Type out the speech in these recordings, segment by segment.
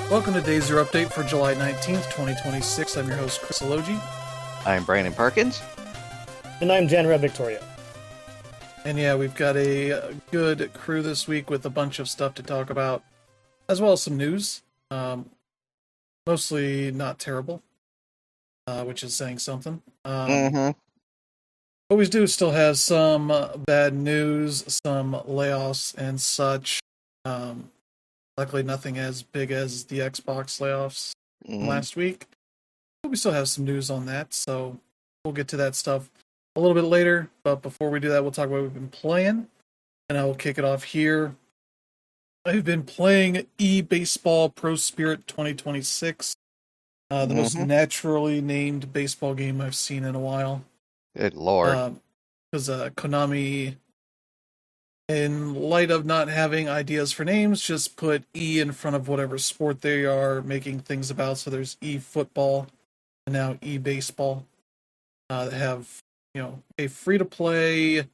Welcome to Day Zero Update for July 19th, 2026. I'm your host, Chris Elogi. I'm Brandon Parkins. And I'm Janra Victoria. And yeah, we've got a good crew this week with a bunch of stuff to talk about, as well as some news. Mostly not terrible, which is saying something. But we do still have some bad news, some layoffs and such. Luckily, nothing as big as the Xbox layoffs last week. But we still have some news on that, so we'll get to that stuff a little bit later. But before we do that, we'll talk about what we've been playing, and I will kick it off here. I've been playing eBaseball Pro Spirit 2026, the most naturally named baseball game I've seen in a while. Good lord. Because Konami, in light of not having ideas for names, just put E in front of whatever sport they are making things about. So there's eFootball and now eBaseball. That have, a free-to-play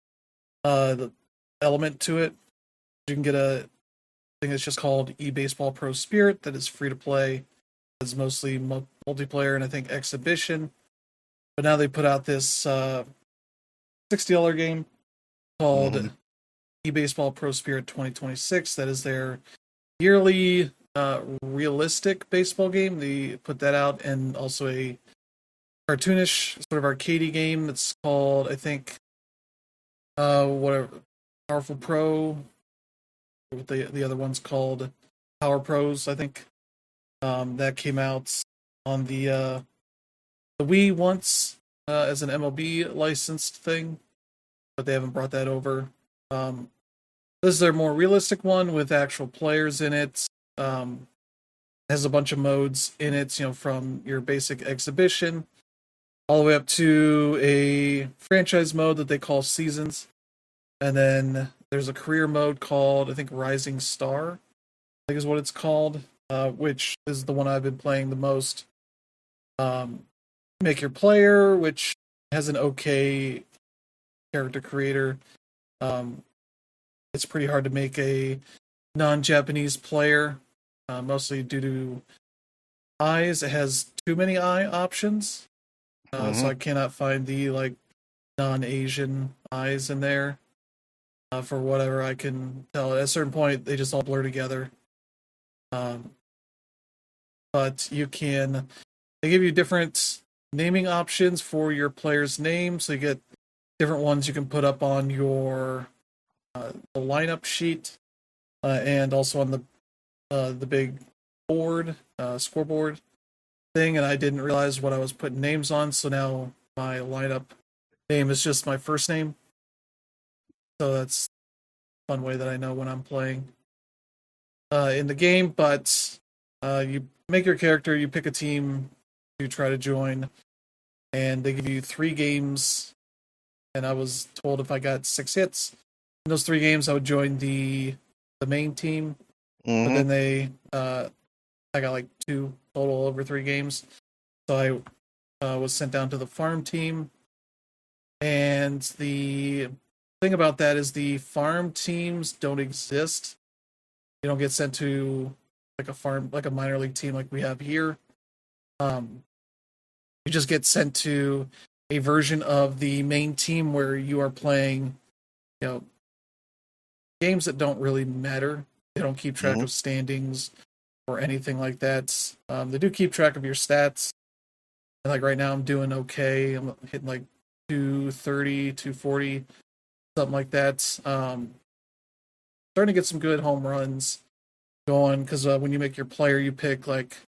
element to it. You can get a thing that's just called eBaseball Pro Spirit that is free-to-play. It's mostly multiplayer and I think exhibition. But now they put out this $60 game called eBaseball Pro Spirit 2026. That is their yearly realistic baseball game. They put that out, and also a cartoonish sort of arcadey game that's called, I think, whatever, Powerful Pro. What the other one's called, Power Pros, I think. That came out on the Wii once as an MLB licensed thing, but they haven't brought that over. This is their more realistic one with actual players in it. Has a bunch of modes in it, from your basic exhibition all the way up to a franchise mode that they call Seasons. And then there's a career mode called, I think, Rising Star, I think is what it's called, which is the one I've been playing the most. Make your player, which has an okay character creator. It's pretty hard to make a non-Japanese player, mostly due to eyes. It has too many eye options, so I cannot find the non-Asian eyes in there. For whatever I can tell, at a certain point they just all blur together. But they give you different naming options for your player's name, so you get different ones you can put up on your the lineup sheet, and also on the big board, scoreboard thing. And I didn't realize what I was putting names on, so now my lineup name is just my first name. So that's a fun way that I know when I'm playing in the game. But you make your character, you pick a team to try to join, and they give you 3 games. And I was told if I got 6 hits in those 3 games, I would join the main team. But then I got 2 total over 3 games. So I was sent down to the farm team. And the thing about that is the farm teams don't exist. You don't get sent to a minor league team like we have here. You just get sent to a version of the main team where you are playing, games that don't really matter. They don't keep track of standings or anything like that. They do keep track of your stats. And right now I'm doing okay. I'm hitting 230, 240, something like that. Starting to get some good home runs going, because when you make your player, you pick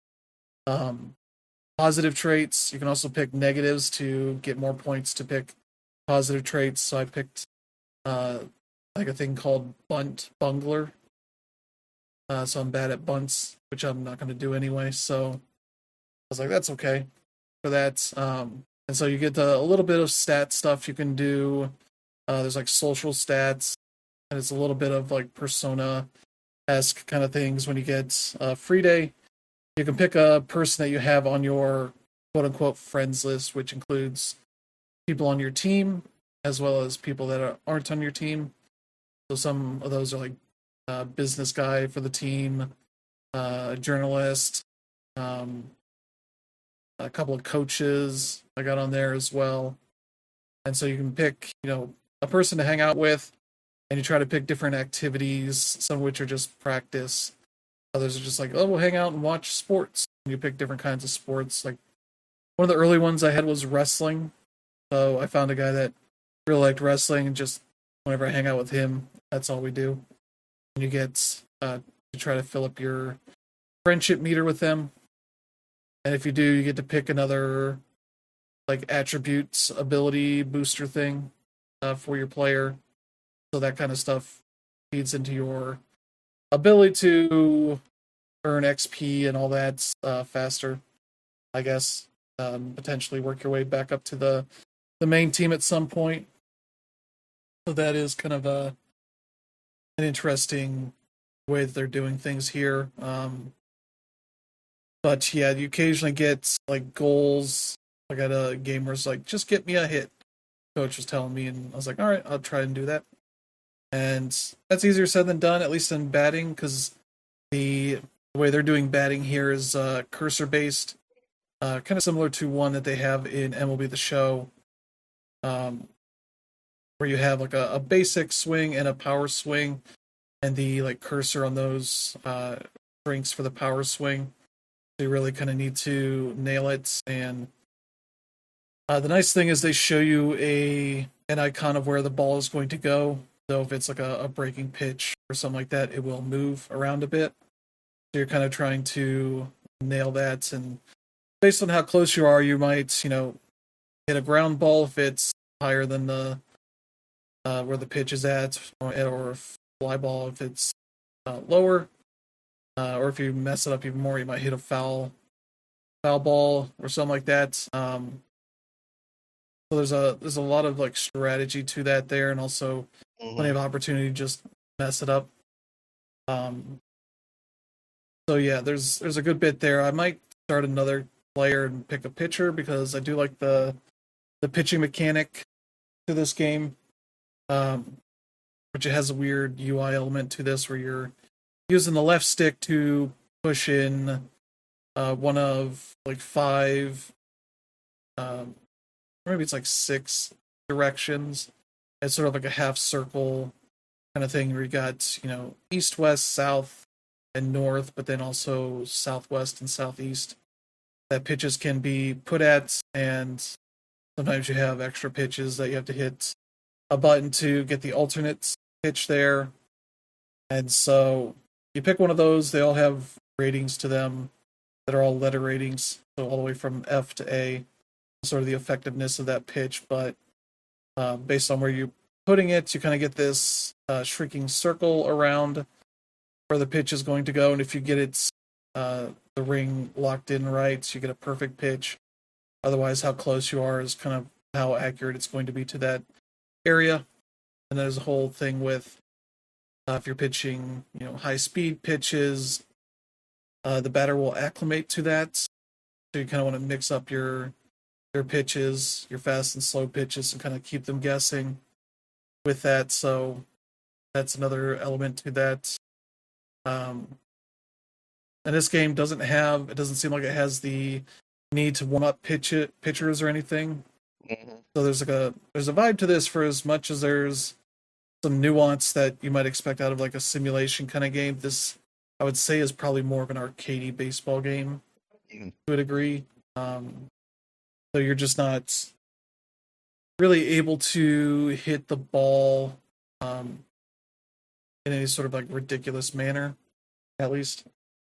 positive traits. You can also pick negatives to get more points to pick positive traits. So I picked a thing called Bunt Bungler. So I'm bad at bunts, which I'm not going to do anyway. So I was like, that's okay for that. And so you get a little bit of stat stuff you can do. There's social stats, and it's a little bit of Persona-esque kind of things. When you get free day, you can pick a person that you have on your quote-unquote friends list, which includes people on your team as well as people that aren't on your team. So some of those are business guy for the team, a journalist, a couple of coaches I got on there as well. And so you can pick, a person to hang out with, and you try to pick different activities, some of which are just practice. Others are just like, oh, we'll hang out and watch sports. And you pick different kinds of sports. Like one of the early ones I had was wrestling. So I found a guy that really liked wrestling, and just whenever I hang out with him, that's all we do. And you get to try to fill up your friendship meter with them. And if you do, you get to pick another like attributes, ability booster thing for your player. So that kind of stuff feeds into your ability to earn XP and all that faster, I guess. Potentially work your way back up to the main team at some point. So that is kind of an interesting way that they're doing things here. But yeah, you occasionally get like goals. I got a game where it's like, just get me a hit. Coach was telling me, and I was like, all right, I'll try and do that. And that's easier said than done, at least in batting, because the way they're doing batting here is cursor based, kind of similar to one that they have in MLB The Show, where you have like a basic swing and a power swing, and the like cursor on those shrinks for the power swing. So you really kind of need to nail it. And the nice thing is they show you an icon of where the ball is going to go. So if it's like a breaking pitch or something like that, it will move around a bit. So you're kind of trying to nail that. And based on how close you are, you might, hit a ground ball if it's higher than the where the pitch is at, or a fly ball if it's lower. Or if you mess it up even more, you might hit a foul ball or something like that. So there's a lot of like strategy to that there, and also plenty of opportunity to just mess it up. So yeah, there's a good bit there. I might start another player and pick a pitcher, because I do like the pitching mechanic to this game, which it has a weird UI element to this where you're using the left stick to push in one of like 5, maybe it's like 6 directions. It's sort of like a half circle kind of thing where you got, east, west, south, and north, but then also southwest and southeast that pitches can be put at, and sometimes you have extra pitches that you have to hit a button to get the alternate pitch there. And so you pick one of those. They all have ratings to them that are all letter ratings, so all the way from F to A, sort of the effectiveness of that pitch. But based on where you're putting it, you kind of get this shrinking circle around where the pitch is going to go. And if you get it, the ring locked in right, so you get a perfect pitch. Otherwise, how close you are is kind of how accurate it's going to be to that area. And there's a whole thing with if you're pitching, high speed pitches, the batter will acclimate to that. So you kind of want to mix up your pitches, your fast and slow pitches, and kind of keep them guessing with that. So that's another element to that. And this game doesn't seem like it has the need to warm up pitchers or anything. So there's a vibe to this, for as much as there's some nuance that you might expect out of like a simulation kind of game. This, I would say, is probably more of an arcadey baseball game to a degree. So you're just not really able to hit the ball in any sort of like ridiculous manner, at least.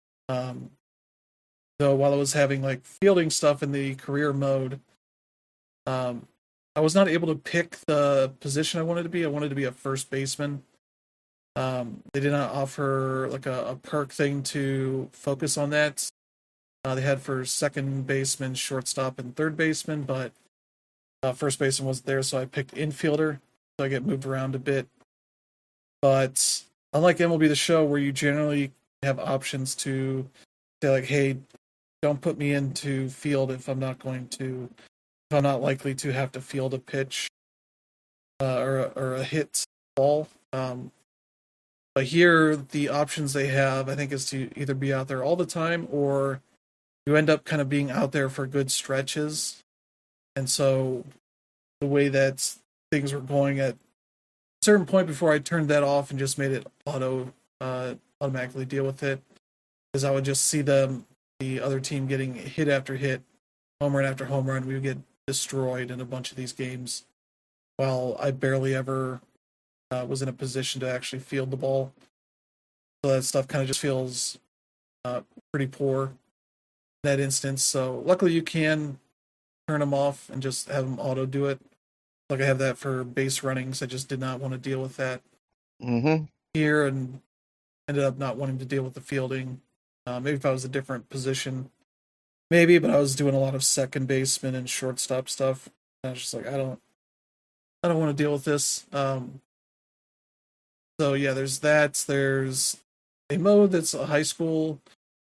Though while I was having like fielding stuff in the career mode, I was not able to pick the position I wanted to be. I wanted to be a first baseman. They did not offer like a perk thing to focus on that. They had for second baseman, shortstop, and third baseman, but first baseman wasn't there, so I picked infielder. So I get moved around a bit. But unlike MLB The Show, where you generally have options to say like, hey, don't put me into field if I'm not likely to have to field a pitch or a hit ball. But here, the options they have, I think, is to either be out there all the time or you end up kind of being out there for good stretches. And so the way that things were going at a certain point before I turned that off and just made it automatically deal with it, is I would just see the other team getting hit after hit, home run after home run. We would get destroyed in a bunch of these games while I barely ever was in a position to actually field the ball. So that stuff kind of just feels pretty poor in that instance. So luckily you can turn them off and just have them auto do it. Like I have that for base runnings. I just did not want to deal with that here and ended up not wanting to deal with the fielding. Maybe if I was a different position, maybe, but I was doing a lot of second baseman and shortstop stuff. And I was just like, I don't want to deal with this. So yeah, there's that. There's a mode that's a high school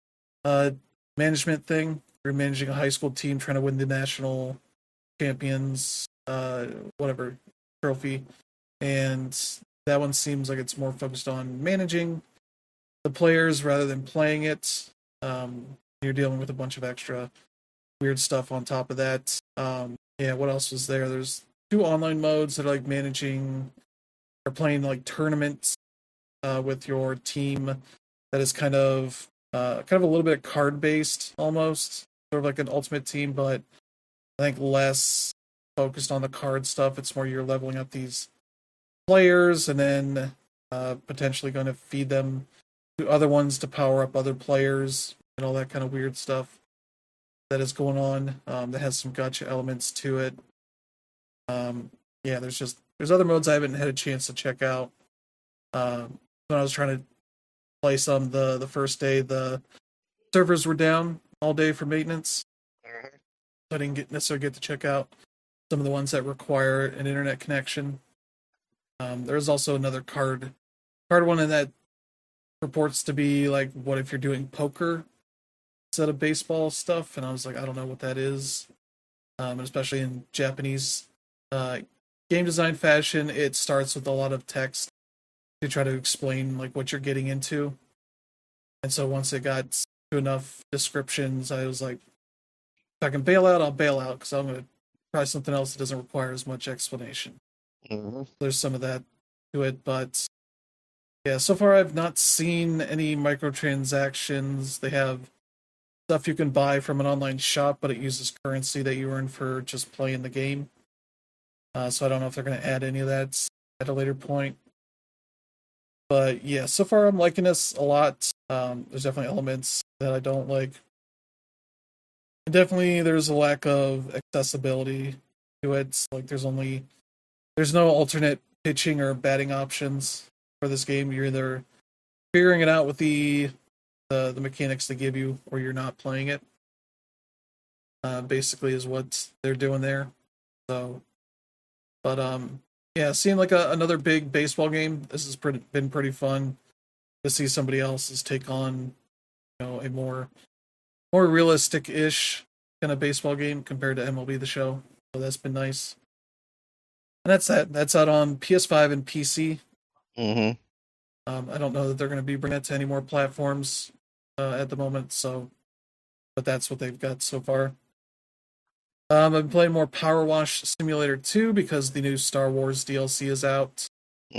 management thing. You're managing a high school team trying to win the national champions, whatever trophy, and that one seems like it's more focused on managing the players rather than playing it. You're dealing with a bunch of extra weird stuff on top of that. Yeah, what else was there? There's 2 online modes that are like managing or playing like tournaments with your team that is kind of a little bit card based almost, sort of like an ultimate team, but I think less focused on the card stuff. It's more you're leveling up these players and then potentially going to feed them to other ones to power up other players and all that kind of weird stuff that is going on. That has some gacha elements to it. Yeah, there's other modes I haven't had a chance to check out. When I was trying to play some the first day, the servers were down all day for maintenance. So I didn't necessarily get to check out some of the ones that require an internet connection. There's also another card one in that purports to be like, what if you're doing poker instead of baseball stuff? And I was like, I don't know what that is. Especially in Japanese game design fashion, it starts with a lot of text to try to explain like what you're getting into. And so once it got to enough descriptions, I was like, if I can bail out, I'll bail out because I'm going to try something else that doesn't require as much explanation. There's some of that to it, but yeah, so far I've not seen any microtransactions. They have stuff you can buy from an online shop, but it uses currency that you earn for just playing the game. So I don't know if they're going to add any of that at a later point. But yeah, so far I'm liking this a lot. There's definitely elements that I don't like. And definitely there's a lack of accessibility to it. Like there's no alternate pitching or batting options for this game. You're either figuring it out with the mechanics they give you, or you're not playing it. Basically, is what they're doing there. So, but yeah, seeing like another big baseball game. This has been pretty fun to see somebody else's take on, a more realistic-ish kind of baseball game compared to MLB The Show. So that's been nice. And that's that. That's out on PS5 and PC. I don't know that they're going to be bringing it to any more platforms at the moment. So, but that's what they've got so far. I've been playing more Power Wash Simulator 2 because the new Star Wars DLC is out.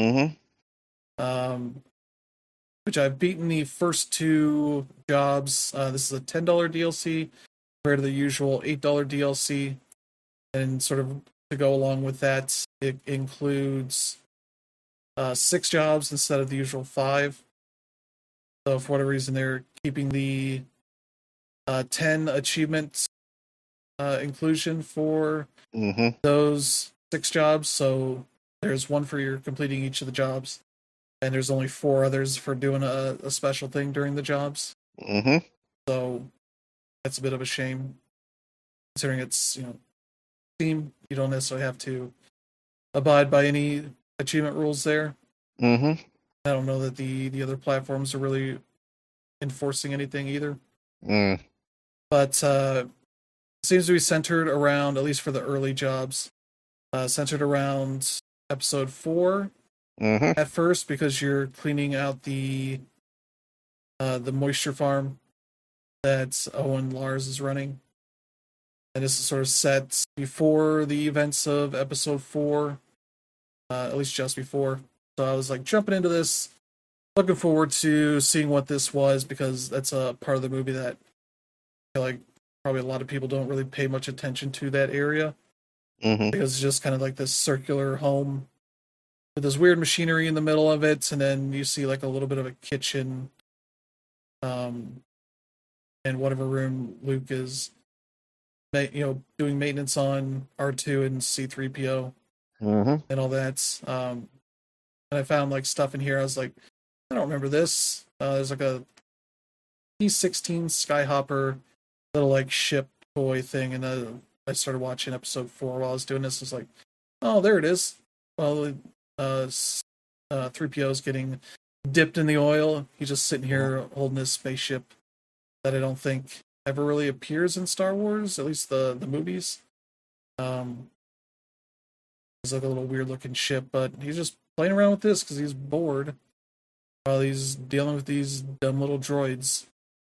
Which I've beaten the first 2 jobs. This is a $10 DLC compared to the usual $8 DLC. And sort of to go along with that, it includes 6 jobs instead of the usual 5. So for whatever reason, they're keeping the 10 achievements inclusion for those 6 jobs. So there's 1 for your completing each of the jobs, and there's only 4 others for doing a special thing during the jobs. So that's a bit of a shame, considering it's Steam. You don't necessarily have to abide by any achievement rules there. I don't know that the other platforms are really enforcing anything either. But it seems to be centered around, at least for the early jobs, centered around episode 4 at first because you're cleaning out the moisture farm that Owen Lars is running. And this is sort of set before the events of episode 4, at least just before. So I was like jumping into this, looking forward to seeing what this was, because that's a part of the movie that I feel like probably a lot of people don't really pay much attention to that area. Because it's just kind of like this circular home with this weird machinery in the middle of it, and then you see like a little bit of a kitchen, and whatever room Luke is, doing maintenance on R2 and C3PO, and all that. And I found like stuff in here. I was like, I don't remember this. There's like a P-16 Skyhopper little like ship toy thing, and I started watching episode 4 while I was doing this. It's like, oh, there it is. Well, 3PO is getting dipped in the oil. He's just sitting here holding his spaceship that I don't think ever really appears in Star Wars, at least the movies. It's like a little weird looking ship, but he's just playing around with this because he's bored while he's dealing with these dumb little droids.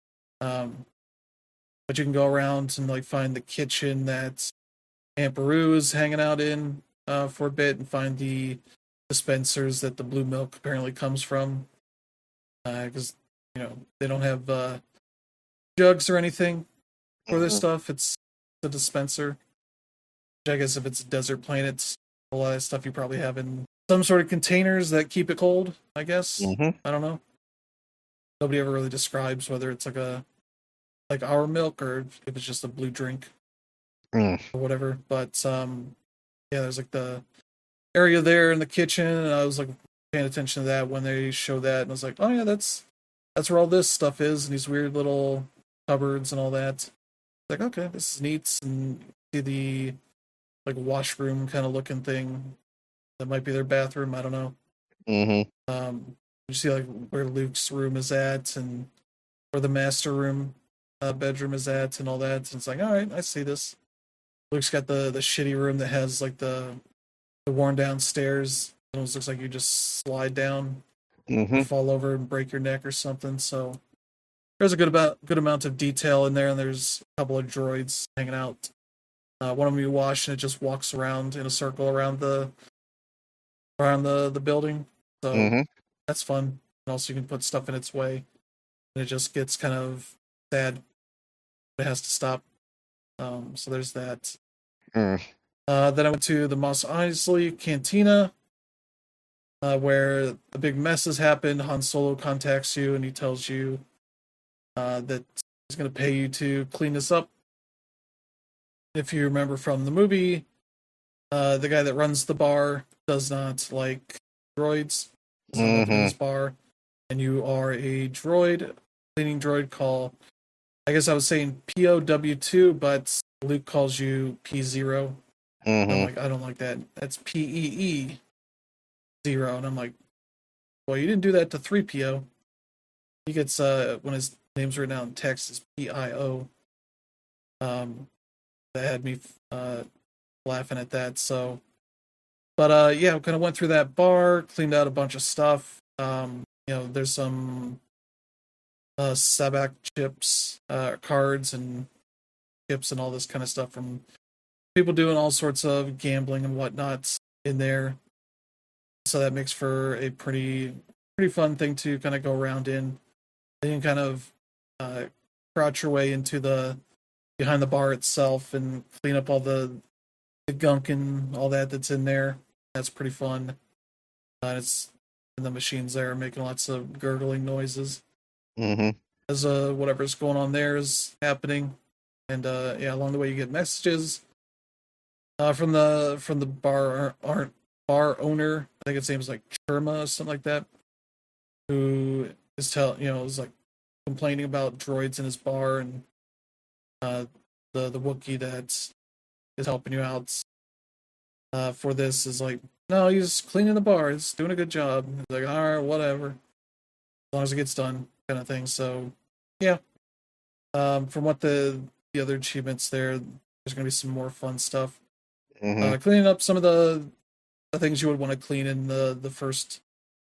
But you can go around and like find the kitchen that Aunt Beru is hanging out in for a bit, and find the dispensers that the blue milk apparently comes from, because they don't have jugs or anything for this stuff. It's a dispenser, which I guess if it's a desert planet, a lot of stuff you probably have in some sort of containers that keep it cold, I guess. I don't know. Nobody ever really describes whether it's like our milk or if it's just a blue drink or whatever. But yeah, there's like the area there in the kitchen, and I was like paying attention to that when they show that, and I was like, oh yeah, that's where all this stuff is, and these weird little cupboards and all that. Like, okay, this is neat. And see the like washroom kind of looking thing that might be their bathroom. I don't know. You see like where Luke's room is at, and where the master room bedroom is at, and all that. And it's like, all right, I see this. Luke's got the shitty room that has like the worn down stairs. It almost looks like you just slide down, fall over and break your neck or something. So there's a good amount of detail in there, and there's a couple of droids hanging out. One of them you wash, and it just walks around in a circle around the building. So that's fun. And also you can put stuff in its way, and it just gets kind of sad. It has to stop. So there's that. Then I went to the Mos Eisley Cantina, where a big mess has happened. Han Solo contacts you, and he tells you that he's going to pay you to clean this up. If you remember from the movie, the guy that runs the bar does not like droids. Does not like his bar, and you are a droid, cleaning droid called, I guess I was saying POW2, but Luke calls you P0. I'm like, I don't like that. That's PEE 0. And I'm like, well, you didn't do that to 3PO. He gets, when his name's written out in text, is PIO. That had me laughing at that. So, but yeah, kind of went through that bar, cleaned out a bunch of stuff. There's some Sabak chips, cards and chips and all this kind of stuff from people doing all sorts of gambling and whatnot in there. So that makes for a pretty fun thing to kind of go around in. Then you can kind of crouch your way into behind the bar itself and clean up all the gunk and all that's in there. That's pretty fun. And the machines there are making lots of gurgling noises. As whatever's going on there is happening. And yeah, along the way you get messages from the bar owner. I think his name is like Sherma or something like that, who is is like complaining about droids in his bar, and the Wookiee that is helping you out for this is like, no, he's cleaning the bar, he's doing a good job. He's like, all right, whatever, as long as it gets done, kind of thing. So yeah, from what the other achievements there's gonna be some more fun stuff. Cleaning up some of the things you would want to clean in the first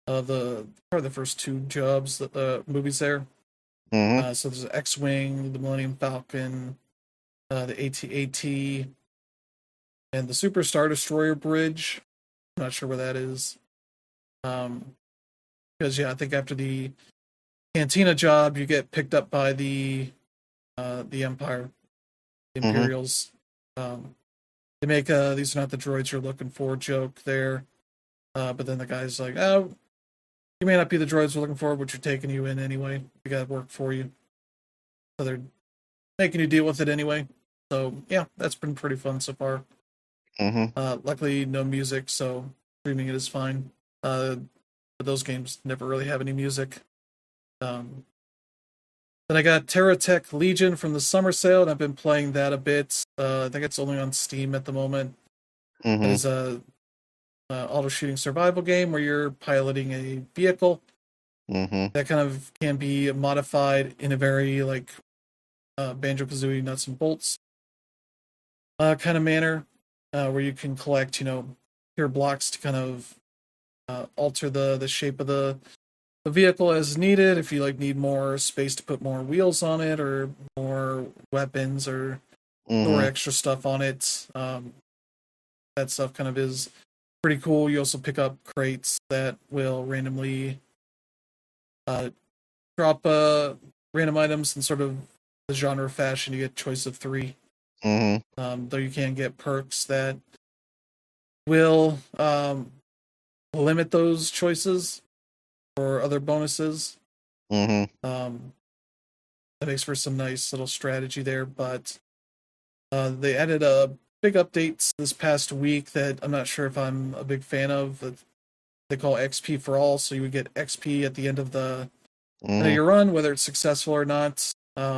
probably the first two jobs, movies there. Mm-hmm. So there's X-Wing, the Millennium Falcon, the AT-AT, and the Super Star Destroyer bridge. I'm not sure where that is. Because I think after the Cantina job, you get picked up by the Empire, the Imperials. They make these are not the droids you're looking for joke there. But then the guy's like, oh, you may not be the droids we're looking for, but you're taking you in anyway. We got work for you. So they're making you deal with it anyway. So yeah, that's been pretty fun so far. Luckily, no music, so streaming it is fine. But those games never really have any music. Then I got TerraTech Legion from the summer sale, and I've been playing that a bit. I think it's only on Steam at the moment. It is a auto shooting survival game where you're piloting a vehicle that kind of can be modified in a very like Banjo-Kazooie nuts and bolts kind of manner, where you can collect pure blocks to kind of alter the shape of the vehicle as needed. If you need more space to put more wheels on it or more weapons or store extra stuff on it, that stuff kind of is pretty cool. You also pick up crates that will randomly drop random items in sort of the genre fashion. You get choice of 3. Though you can get perks that will limit those choices or other bonuses. That makes for some nice little strategy there, but they added a big updates this past week that I'm not sure if I'm a big fan of, that they call XP for all. So you would get XP at the end of your run, whether it's successful or not.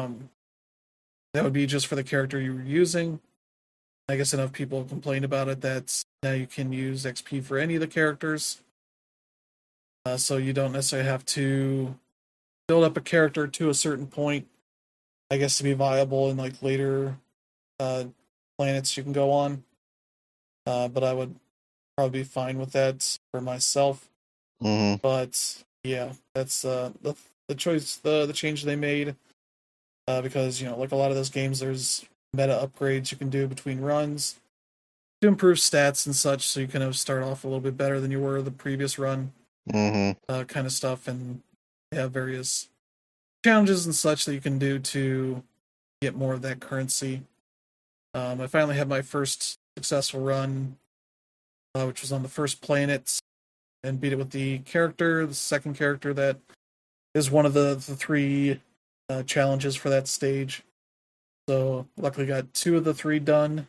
That would be just for the character you were using. I guess enough people complained about it that now you can use XP for any of the characters. So you don't necessarily have to build up a character to a certain point, I guess, to be viable in later planets you can go on. But I would probably be fine with that for myself. But yeah, that's the choice, the change they made. Because like a lot of those games, there's meta upgrades you can do between runs to improve stats and such, so you kind of start off a little bit better than you were the previous run. Kind of stuff, and they have various challenges and such that you can do to get more of that currency. I finally had my first successful run, which was on the first planet, and beat it with the second character that is one of the 3 challenges for that stage. So luckily got 2 of the 3 done.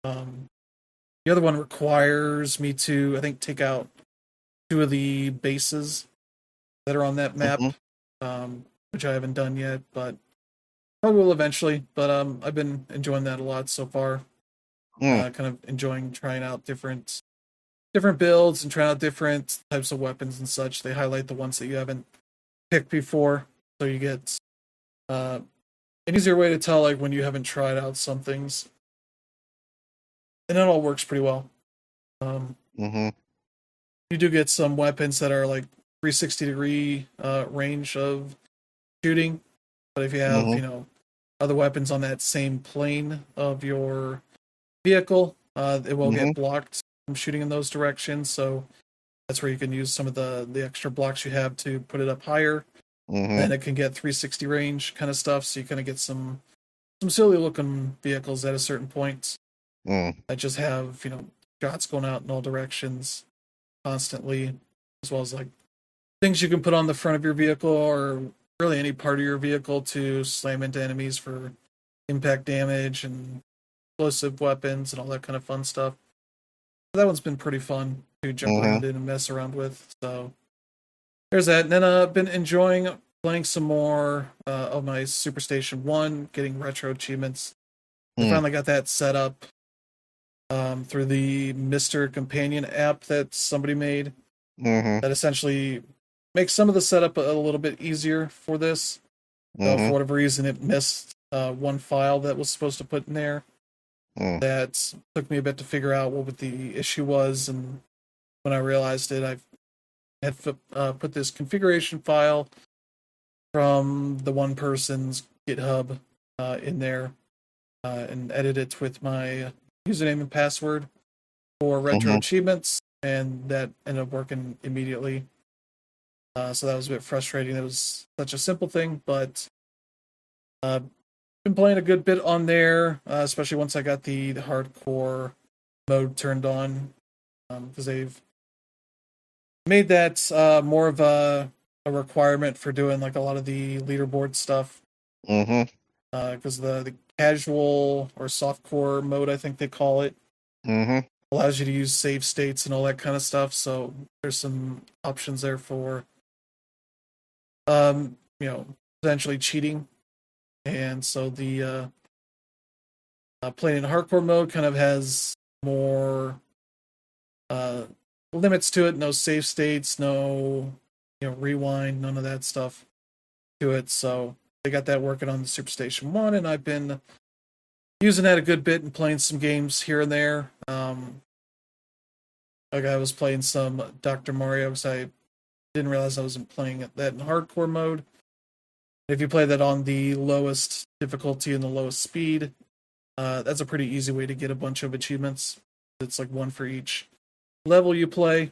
The other one requires me to, I think, take out 2 of the bases that are on that map, which I haven't done yet, but probably will eventually. But I've been enjoying that a lot so far. Kind of enjoying trying out different builds and trying out different types of weapons and such. They highlight the ones that you haven't picked before, so you get an easier way to tell when you haven't tried out some things, and it all works pretty well. You do get some weapons that are 360-degree range of shooting, but if you have other weapons on that same plane of your vehicle, it will get blocked from shooting in those directions. So that's where you can use some of the extra blocks you have to put it up higher. And it can get 360 range kind of stuff, so you kind of get some silly looking vehicles at a certain point that just have shots going out in all directions constantly, as well as things you can put on the front of your vehicle or really any part of your vehicle to slam into enemies for impact damage and explosive weapons and all that kind of fun stuff. That one's been pretty fun to jump around in and mess around with. So there's that. And then I've been enjoying playing some more of my Superstation 1, getting retro achievements. I finally got that set up through the Mr. Companion app that somebody made. That essentially makes some of the setup a little bit easier for this. For whatever reason, it missed one file that was supposed to put in there. That took me a bit to figure out what the issue was, and when I realized it, I had put this configuration file from the one person's GitHub in there and edited it with my username and password for retro achievements, and that ended up working immediately. So that was a bit frustrating. It was such a simple thing, but been playing a good bit on there, especially once I got the hardcore mode turned on, because they've made that more of a requirement for doing like a lot of the leaderboard stuff. Because the casual or softcore mode, I think they call it, allows you to use save states and all that kind of stuff. So there's some options there for, potentially cheating. And so the playing in hardcore mode kind of has more limits to it. No save states, no rewind, none of that stuff to it. So they got that working on the Superstation 1, and I've been using that a good bit and playing some games here and there. Like I was playing some Dr. Mario because I didn't realize I wasn't playing that in hardcore mode. If you play that on the lowest difficulty and the lowest speed, that's a pretty easy way to get a bunch of achievements. It's like one for each level you play.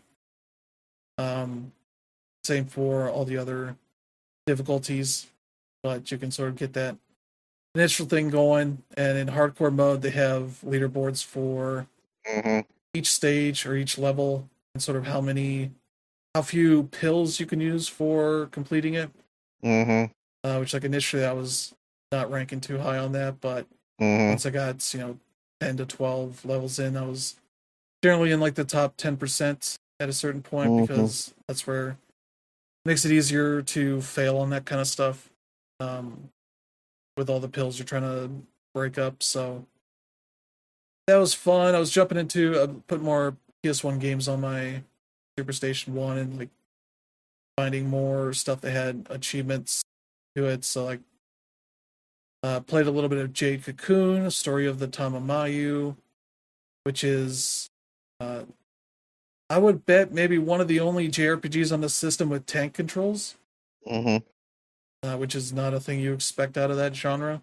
Same for all the other difficulties, but you can sort of get that initial thing going. And in hardcore mode, they have leaderboards for each stage or each level, and sort of how few pills you can use for completing it. Which like initially I was not ranking too high on that, but once I got 10 to 12 levels in, I was generally in like the top 10% at a certain point, because that's where it makes it easier to fail on that kind of stuff with all the pills you're trying to break up. So that was fun. I was jumping into put more PS1 games on my Superstation 1 and like finding more stuff that had achievements to it. So like played a little bit of Jade Cocoon, Story of the Tamamayu, which is I would bet maybe one of the only JRPGs on the system with tank controls, which is not a thing you expect out of that genre.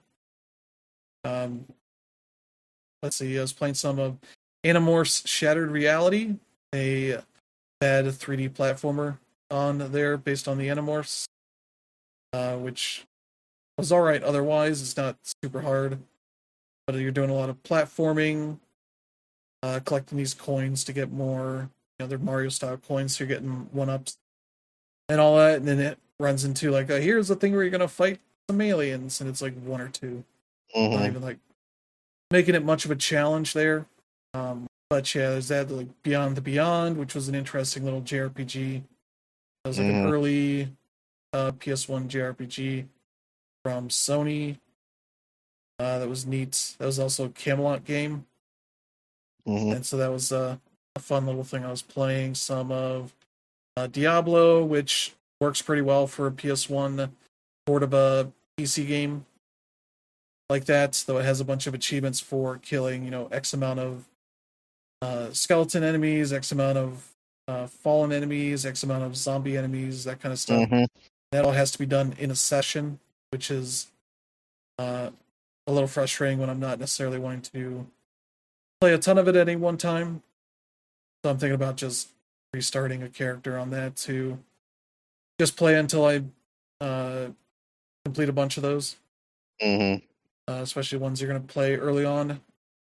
Let's see, I was playing some of Animorphs Shattered Reality, a bad 3D platformer on there based on the Animorphs, which was alright otherwise. It's not super hard, but you're doing a lot of platforming, collecting these coins to get more, they're Mario style coins, so you're getting 1-ups and all that, and then it runs into like, here's the thing where you're gonna fight some aliens, and it's like 1 or 2. Not even like making it much of a challenge there. But yeah, there's that, like Beyond the Beyond, which was an interesting little JRPG. It was like an early PS1 JRPG from Sony. That was neat. That was also a Camelot game. And so that was a fun little thing I was playing. Some of Diablo, which works pretty well for a PS1 port of a PC game like that, though it has a bunch of achievements for killing, X amount of skeleton enemies, X amount of fallen enemies, X amount of zombie enemies, that kind of stuff. That all has to be done in a session, which is a little frustrating when I'm not necessarily wanting to play a ton of it at any one time. So I'm thinking about just restarting a character on that to just play until I complete a bunch of those. Especially ones you're going to play early on.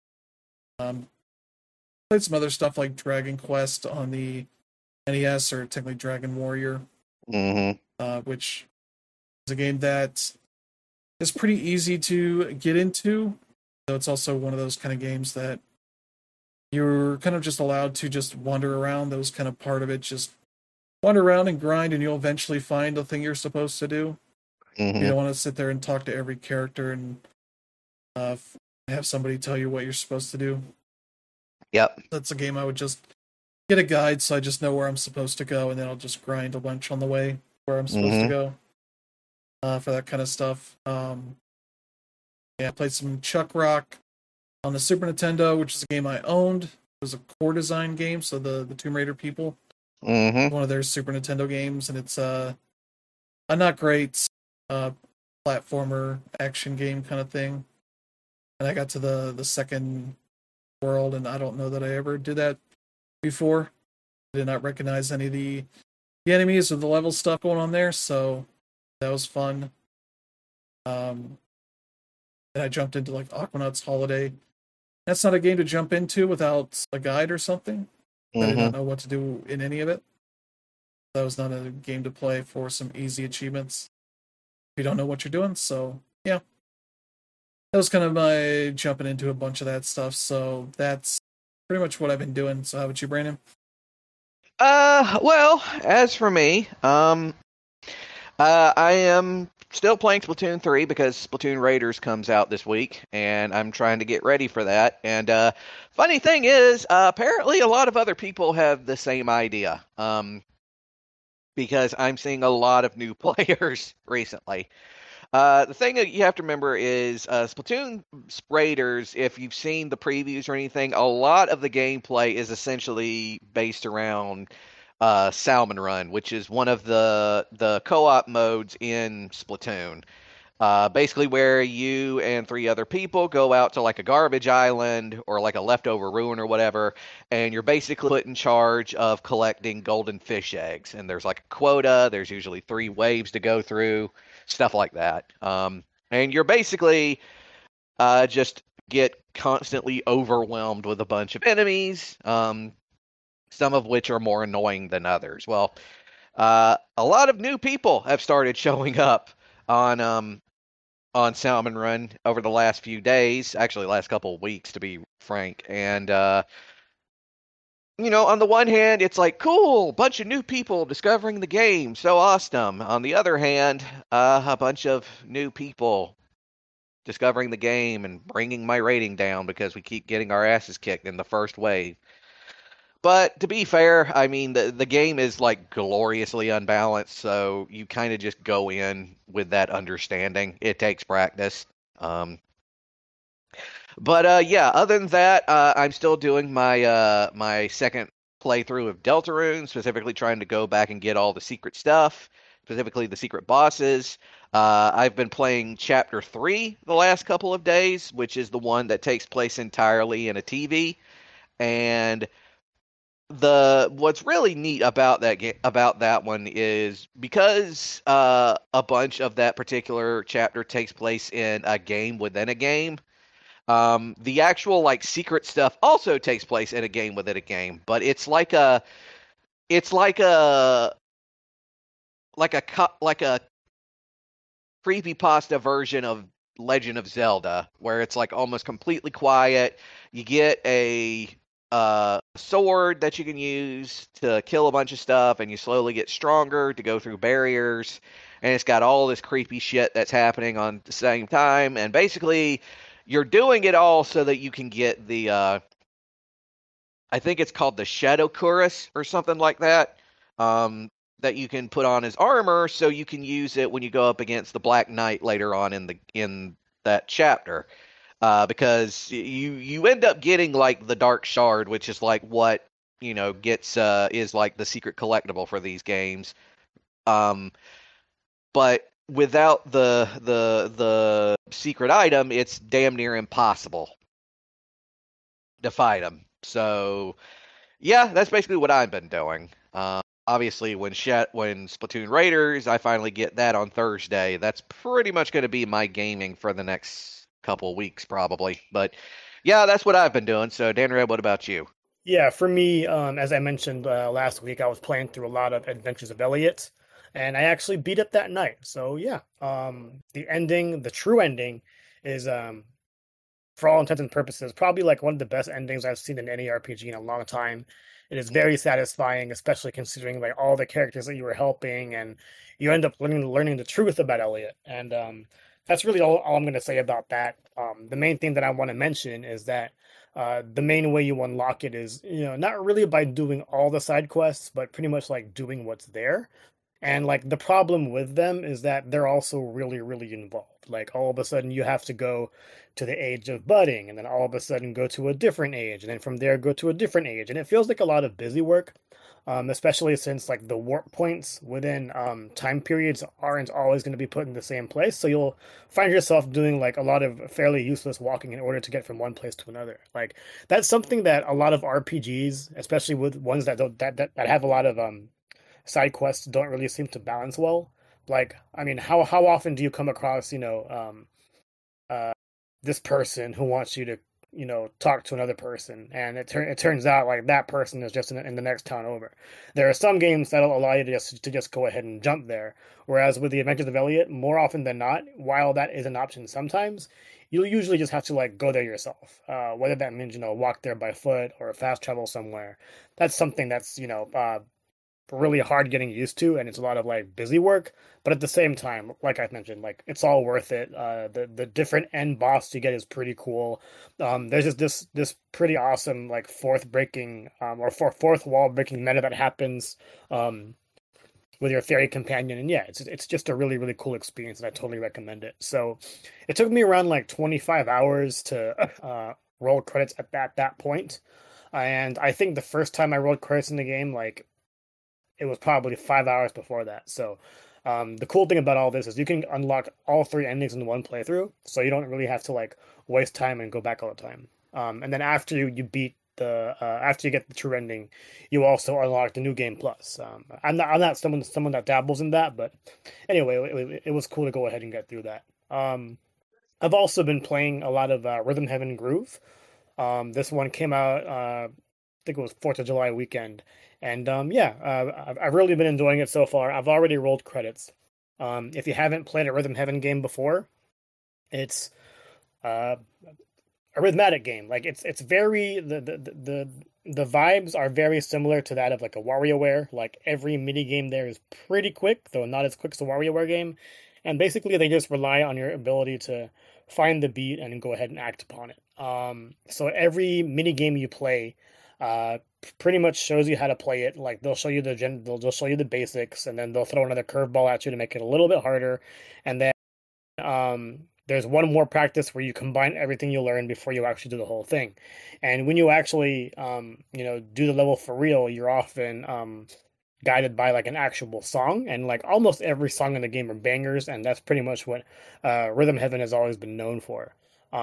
Played some other stuff like Dragon Quest on the NES, or technically Dragon Warrior, which is a game that is pretty easy to get into. So it's also one of those kind of games that you're kind of just allowed to just wander around. That was kind of part of it. Just wander around and grind, and you'll eventually find the thing you're supposed to do. You don't want to sit there and talk to every character and have somebody tell you what you're supposed to do. Yep. That's a game I would just get a guide, so I just know where I'm supposed to go, and then I'll just grind a bunch on the way where I'm supposed to go for that kind of stuff. I played some Chuck Rock on the Super Nintendo, which is a game I owned. It was a Core Design game, so the Tomb Raider people Mm-hmm. one of their Super Nintendo games, and it's a not great uh, platformer action game kind of thing. And I got to the second world, and I don't know that I ever did that before. I did not recognize any of the enemies or the level stuff going on there, so that was fun. And I jumped into like Aquanauts Holiday. That's not a game to jump into without a guide or something. I did not Mm-hmm. know what to do in any of it. That was not a game to play for some easy achievements if you don't know what you're doing. So yeah, that was kind of my jumping into a bunch of that stuff. So that's pretty much what I've been doing. So how about you, Brandon? Well, as for me, I am still playing Splatoon 3 because Splatoon Raiders comes out this week, and I'm trying to get ready for that. And funny thing is, apparently a lot of other people have the same idea. Because I'm seeing a lot of new players recently. The thing that you have to remember is Splatoon Raiders, if you've seen the previews or anything, a lot of the gameplay is essentially based around Salmon Run, which is one of the co-op modes in Splatoon. Basically, where you and three other people go out to like a garbage island or like a leftover ruin or whatever, and you're basically put in charge of collecting golden fish eggs. And there's like a quota, there's usually 3 waves to go through, stuff like that. And you're basically just get constantly overwhelmed with a bunch of enemies, some of which are more annoying than others. Well, a lot of new people have started showing up on Salmon Run over the last few days, actually last couple of weeks to be frank. And on the one hand, it's like cool, bunch of new people discovering the game, so awesome. On the other hand, a bunch of new people discovering the game and bringing my rating down because we keep getting our asses kicked in the first wave. But to be fair, I mean the game is like gloriously unbalanced, so you kind of just go in with that understanding. It takes practice. Um, but yeah, other than that, I'm still doing my second playthrough of Deltarune, specifically trying to go back and get all the secret stuff, specifically the secret bosses. I've been playing Chapter 3 the last couple of days, which is the one that takes place entirely in a TV. And the what's really neat about that one is because a bunch of that particular chapter takes place in a game within a game. The actual like secret stuff also takes place in a game within a game, but it's like a creepypasta version of Legend of Zelda, where it's like almost completely quiet. You get a sword that you can use to kill a bunch of stuff, and you slowly get stronger to go through barriers. And it's got all this creepy shit that's happening on the same time. And basically, you're doing it all so that you can get the, I think it's called the Shadow Chorus or something like that. That you can put on as armor, so you can use it when you go up against the Black Knight later on in that chapter. Because you end up getting like the Dark Shard, which is like what gets is like the secret collectible for these games. But without the secret item, it's damn near impossible to fight them. So yeah, that's basically what I've been doing. Obviously, when Splatoon Raiders, I finally get that on Thursday. That's pretty much going to be my gaming for the next couple weeks, probably. But yeah, that's what I've been doing. So, Dan Red, what about you? Yeah, for me, as I mentioned last week, I was playing through a lot of Adventures of Elliot, and I actually beat it that night. So yeah, the ending, the true ending, is for all intents and purposes, probably like one of the best endings I've seen in any RPG in a long time. It is very satisfying, especially considering like all the characters that you were helping, and you end up learning the truth about Elliot. And that's really all I'm going to say about that. The main thing that I want to mention is that the main way you unlock it is, not really by doing all the side quests, but pretty much like doing what's there. And like the problem with them is that they're also really, really involved. Like all of a sudden you have to go to the age of budding, and then all of a sudden go to a different age, and then from there go to a different age. And it feels like a lot of busy work, especially since like the warp points within time periods aren't always going to be put in the same place. So you'll find yourself doing like a lot of fairly useless walking in order to get from one place to another. Like that's something that a lot of RPGs, especially with ones that don't that have a lot of side quests, don't really seem to balance well. Like, I mean, how often do you come across, uh, this person who wants you to, talk to another person, and it turns out like that person is just in the next town over. There are some games that'll allow you to just go ahead and jump there, whereas with the Adventures of Elliot, more often than not, while that is an option sometimes, you'll usually just have to like go there yourself. Whether that means walk there by foot or fast travel somewhere. That's something that's really hard getting used to, and it's a lot of like busy work, but at the same time, like I've mentioned, like it's all worth it. The different end boss you get is pretty cool. There's just this pretty awesome like fourth wall breaking meta that happens with your fairy companion, and yeah, it's just a really really cool experience, and I totally recommend it. So it took me around like 25 hours to roll credits at that point, and I think the first time I rolled credits in the game, like it was probably 5 hours before that. So the cool thing about all this is you can unlock all three endings in one playthrough, so you don't really have to like waste time and go back all the time. And then after you beat after you get the true ending, you also unlock the new game plus. I'm not someone that dabbles in that, but anyway, it was cool to go ahead and get through that. I've also been playing a lot of Rhythm Heaven Groove. This one came out, I think it was 4th of July weekend. And I've really been enjoying it so far. I've already rolled credits. If you haven't played a Rhythm Heaven game before, it's a rhythmatic game. Like it's very the vibes are very similar to that of like a WarioWare. Like every mini game there is pretty quick, though not as quick as a WarioWare game. And basically they just rely on your ability to find the beat and go ahead and act upon it. So every mini game you play pretty much shows you how to play it. Like they'll show you they'll show you the basics, and then they'll throw another curveball at you to make it a little bit harder. And then there's one more practice where you combine everything you learn before you actually do the whole thing. And when you actually do the level for real, you're often guided by like an actual song, and like almost every song in the game are bangers, and that's pretty much what Rhythm Heaven has always been known for.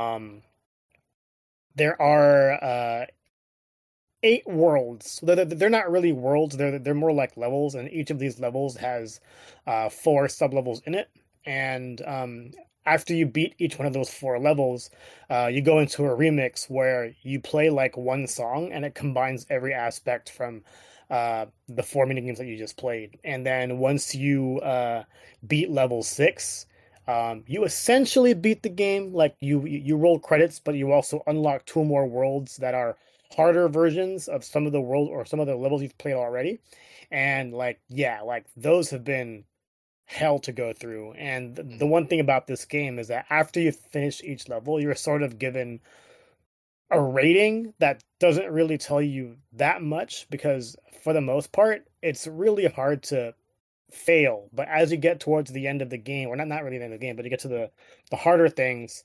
There are 8 worlds. They're not really worlds. They're more like levels, and each of these levels has 4 sublevels in it. And after you beat each one of those 4 levels, you go into a remix where you play like one song, and it combines every aspect from the 4 mini games that you just played. And then once you beat level 6, you essentially beat the game. Like you roll credits, but you also unlock 2 more worlds that are harder versions of some of the world or some of the levels you've played already. And like those have been hell to go through. And the one thing about this game is that after you finish each level, you're sort of given a rating that doesn't really tell you that much, because for the most part it's really hard to fail. But as you get towards the end of the game, or not really the end of the game, but you get to the harder things,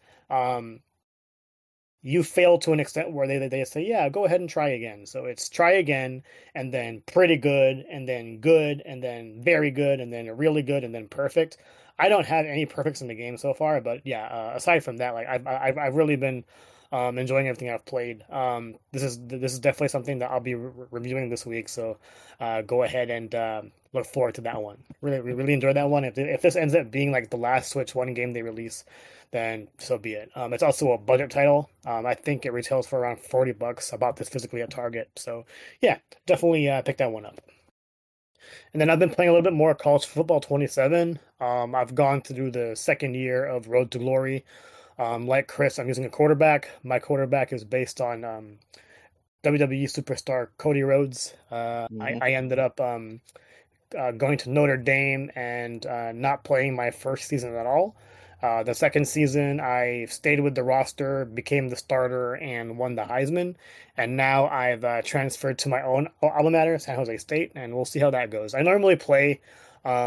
you fail to an extent where they say, yeah, go ahead and try again. So it's try again, and then pretty good, and then very good, and then really good, and then perfect. I don't have any perfects in the game so far, but yeah, aside from that, like I've really been enjoying everything I've played. This is definitely something that I'll be reviewing this week. So go ahead and look forward to that one. Really enjoyed that one. If this ends up being like the last Switch One game they release, then so be it. It's also a budget title. I think it retails for around $40. I bought this physically at Target. So yeah, definitely pick that one up. And then I've been playing a little bit more College Football 27. I've gone through the second year of Road to Glory. Like Chris, I'm using a quarterback. My quarterback is based on WWE superstar Cody Rhodes. I ended up going to Notre Dame and not playing my first season at all. The second season, I stayed with the roster, became the starter, and won the Heisman. And now I've transferred to my own alma mater, San Jose State, and we'll see how that goes. I normally play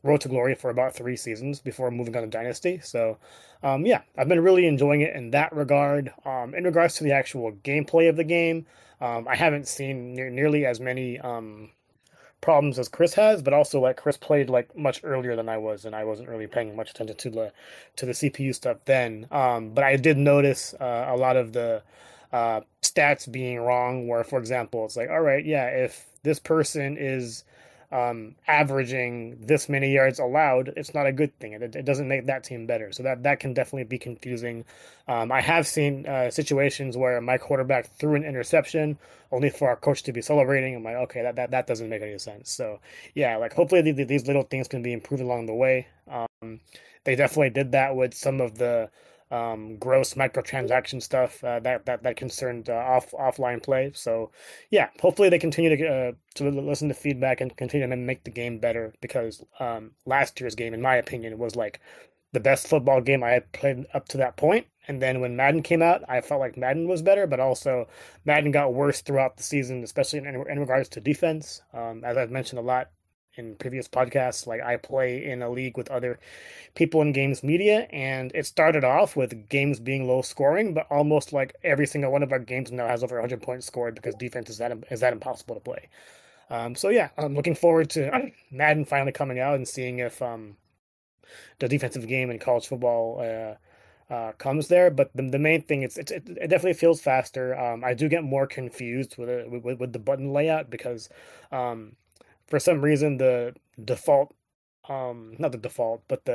Road to Glory for about 3 seasons before moving on to Dynasty. So, yeah, I've been really enjoying it in that regard. In regards to the actual gameplay of the game, I haven't seen nearly as many problems as Chris has, but also like Chris played like much earlier than I was, and I wasn't really paying much attention to the CPU stuff then. But I did notice a lot of the stats being wrong. Where, for example, it's like, all right, yeah, if this person is averaging this many yards allowed, it's not a good thing. It doesn't make that team better. So that can definitely be confusing. I have seen situations where my quarterback threw an interception only for our coach to be celebrating. I'm like, okay, that doesn't make any sense. So yeah, like hopefully these little things can be improved along the way. They definitely did that with some of the gross microtransaction stuff that concerned offline play. So yeah, hopefully they continue to listen to feedback and continue to make the game better, because last year's game, in my opinion, was like the best football game I had played up to that point. And then when Madden came out, I felt like Madden was better, but also Madden got worse throughout the season, especially in regards to defense. As I've mentioned a lot in previous podcasts, like I play in a league with other people in games media, and it started off with games being low scoring, but almost like every single one of our games now has over 100 points scored because defense is that impossible to play. So yeah, I'm looking forward to Madden finally coming out and seeing if the defensive game in college football comes there. But the main thing is it definitely feels faster. I do get more confused with the button layout because for some reason the default, not the default, but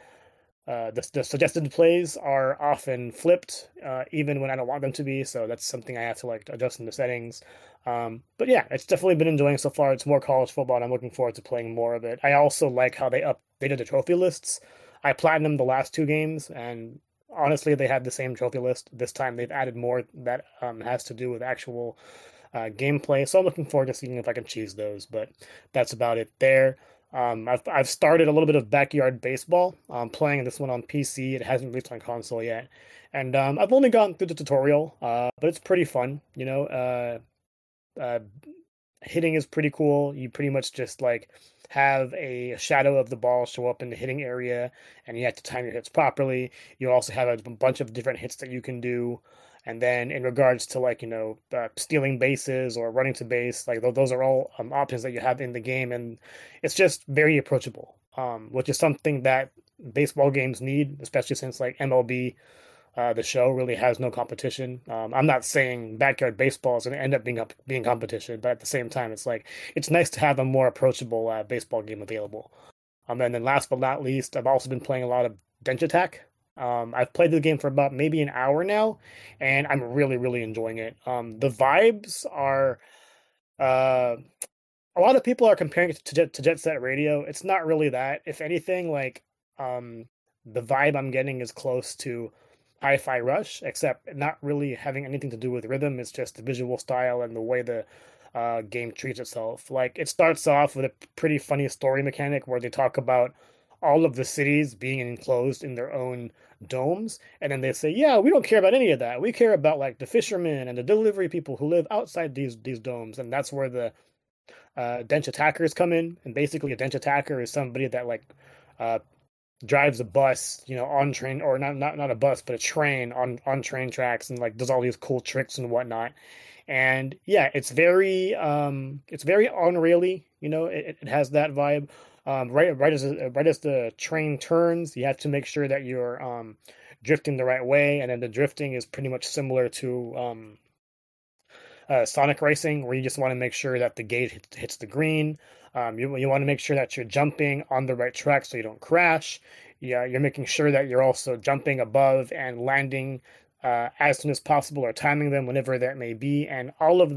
the suggested plays are often flipped, even when I don't want them to be. So that's something I have to like adjust in the settings. But yeah, it's definitely been enjoying so far. It's more college football, and I'm looking forward to playing more of it. I also like how they updated the trophy lists. I platinumed the last 2 games, and honestly, they had the same trophy list this time. They've added more that has to do with actual gameplay. So I'm looking forward to seeing if I can choose those. But that's about it there. I've started a little bit of backyard baseball. I'm playing this one on PC. It hasn't released on console yet, and I've only gotten through the tutorial, but it's pretty fun. Uh, Hitting is pretty cool. You pretty much just like have a shadow of the ball show up in the hitting area, and you have to time your hits properly. You also have a bunch of different hits that you can do. And then in regards to like, stealing bases or running to base, like those are all options that you have in the game. And it's just very approachable, which is something that baseball games need, especially since like MLB, the show, really has no competition. I'm not saying backyard baseball is going to end up being competition, but at the same time, it's like it's nice to have a more approachable baseball game available. And then last but not least, I've also been playing a lot of Dench Attack. I've played the game for about maybe an hour now, and I'm really, really enjoying it. The vibes are, a lot of people are comparing it to Jet Set Radio. It's not really that. If anything, like, the vibe I'm getting is close to Hi-Fi Rush, except not really having anything to do with rhythm. It's just the visual style and the way the game treats itself. Like, it starts off with a pretty funny story mechanic where they talk about all of the cities being enclosed in their own domes, and then they say, yeah, we don't care about any of that. We care about like the fishermen and the delivery people who live outside these domes. And that's where the dench attackers come in. And basically a dench attacker is somebody that like uh drives a bus, on train, or not a bus, but a train on train tracks, and like does all these cool tricks and whatnot. And yeah, it's very unreally, it has that vibe. Right as the train turns, you have to make sure that you're drifting the right way, and then the drifting is pretty much similar to Sonic Racing, where you just want to make sure that the gate hits the green. You want to make sure that you're jumping on the right track so you don't crash. Yeah, you're making sure that you're also jumping above and landing as soon as possible, or timing them whenever that may be. And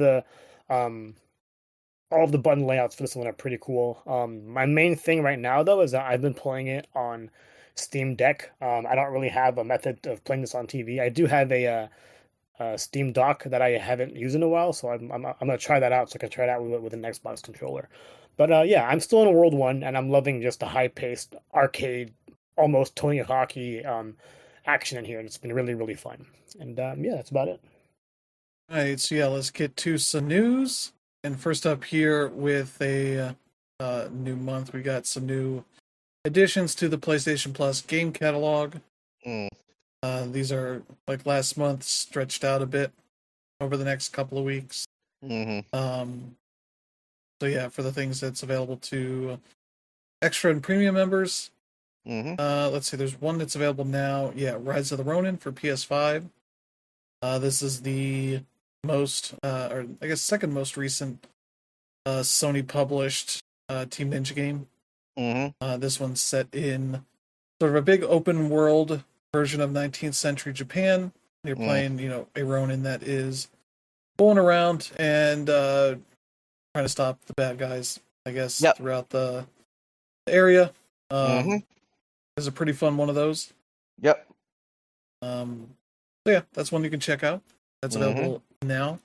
all of the button layouts for this one are pretty cool. My main thing right now, though, is that I've been playing it on Steam Deck. I don't really have a method of playing this on TV. I do have a Steam Dock that I haven't used in a while, so I'm gonna try that out so I can try it out with an Xbox controller. But yeah, I'm still in World 1, and I'm loving just the high-paced arcade, almost Tony Hawk-y action in here, and it's been really, really fun. And yeah, that's about it. All right, so yeah, let's get to some news. And first up here with a new month, we got some new additions to the PlayStation Plus game catalog. Mm. These are like last month, stretched out a bit over the next couple of weeks. Mm-hmm. So yeah, for the things that's available to extra and premium members. Mm-hmm. Let's see, there's one that's available now. Yeah, Rise of the Ronin for PS5. This is the most, or I guess second most recent Sony published Team Ninja game. Mm-hmm. This one's set in sort of a big open world version of 19th century Japan. You're playing, a Ronin that is going around and trying to stop the bad guys, I guess, throughout the area. It's a pretty fun one of those. Yep. So yeah, that's one you can check out. That's available now.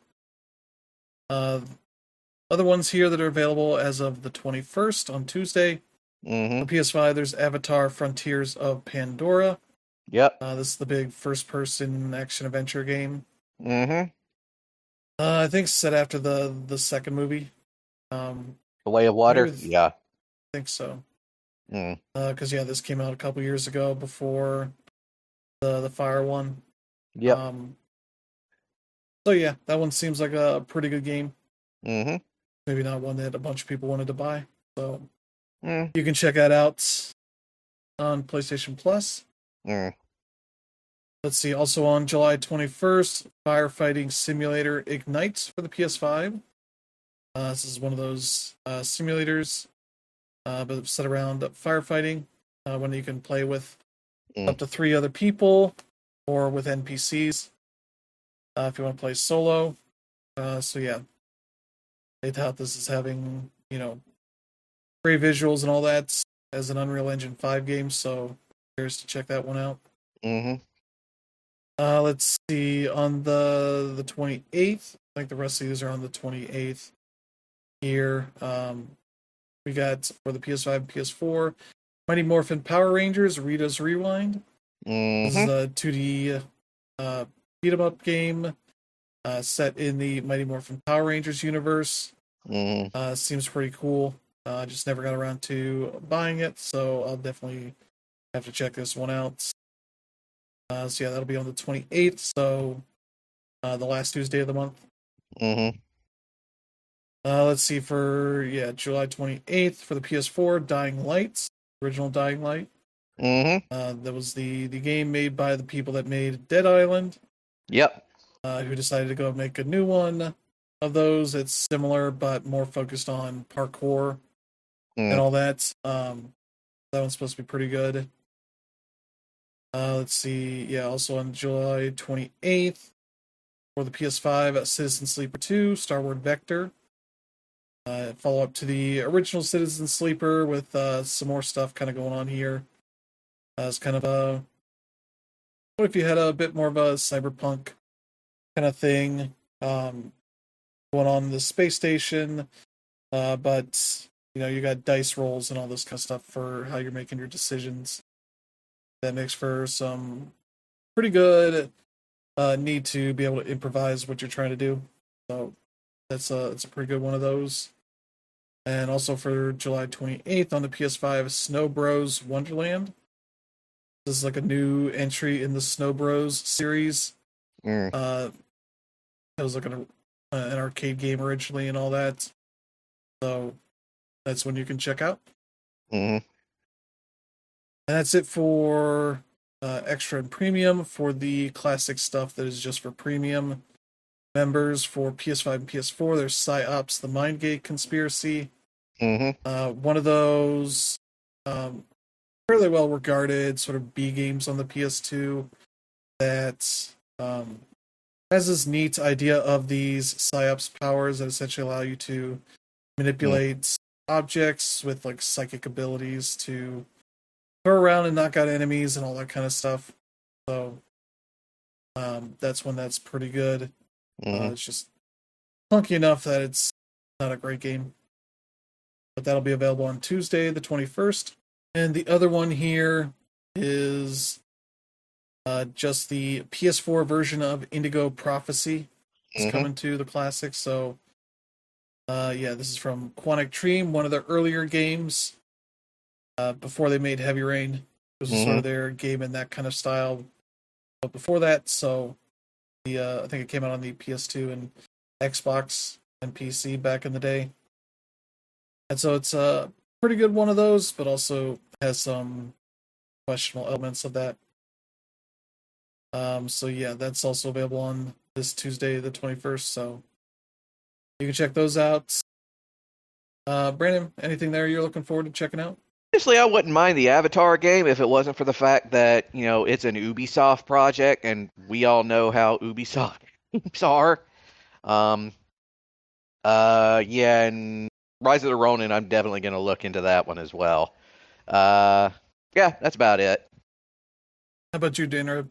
Other ones here that are available as of the 21st on Tuesday. On PS5, there's Avatar: Frontiers of Pandora. Yep. This is the big first-person action-adventure game. Mm-hmm. I think set after the second movie. The Way of Water? Yeah. I think so. Because, this came out a couple years ago before the Fire one. Yep. So, yeah, that one seems like a pretty good game. Mm-hmm. Maybe not one that a bunch of people wanted to buy. So, you can check that out on PlayStation Plus. Let's see, also on July 21st, Firefighting Simulator Ignites for the PS5. This is one of those simulators, but set around firefighting, when you can play with up to 3 other people or with NPCs if you want to play solo. So yeah, they thought this is having, great visuals and all that as an Unreal Engine 5 game, so curious to check that one out. Let's see, on the 28th, I think the rest of these are on the 28th here. We got for the PS5 and PS4, Mighty Morphin Power Rangers, Rita's Rewind. This is a 2D beat 'em up game set in the Mighty Morphin Power Rangers universe. Seems pretty cool. I just never got around to buying it, so I'll definitely have to check this one out. So yeah, that'll be on the 28th, so the last Tuesday of the month. Let's see, for July 28th for the PS4, Dying Light, original Dying Light. That was the game made by the people that made Dead Island. Yep. Who decided to go make a new one of those. It's similar but more focused on parkour and all that. That one's supposed to be pretty good. Let's see, also on July 28th for the PS5, Citizen Sleeper 2, Starward Vector. Follow up to the original Citizen Sleeper with some more stuff kind of going on here. It's kind of what if you had a bit more of a cyberpunk kind of thing going on in the space station, but you got dice rolls and all this kind of stuff for how you're making your decisions. That makes for some pretty good need to be able to improvise what you're trying to do. So it's a pretty good one of those. And also for July 28th on the PS5, Snow Bros Wonderland. This is like a new entry in the Snow Bros series. It was like an arcade game originally and all that. So that's one you can check out. And that's it for extra and premium. For the classic stuff that is just for premium members for PS5 and PS4, there's PsyOps, the Mindgate Conspiracy. One of those fairly well regarded sort of B games on the PS2 that has this neat idea of these PsyOps powers that essentially allow you to manipulate objects with like psychic abilities to throw around and knock out enemies and all that kind of stuff. So that's one that's pretty good. It's just clunky enough that it's not a great game. But that'll be available on Tuesday, the 21st. And the other one here is just the PS4 version of Indigo Prophecy. It's coming to the classic. So, this is from Quantic Dream, one of their earlier games. before they made Heavy Rain. It was sort of their game in that kind of style. But before that, so I think it came out on the PS2 and Xbox and PC back in the day. And so it's a pretty good one of those, but also has some questionable elements of that. So yeah, that's also available on this Tuesday, the 21st. So you can check those out. Brandon, anything there you're looking forward to checking out? Honestly, I wouldn't mind the Avatar game if it wasn't for the fact that, it's an Ubisoft project, and we all know how Ubisoft are. Yeah, and Rise of the Ronin, I'm definitely going to look into that one as well. Yeah, that's about it. How about you, Dana?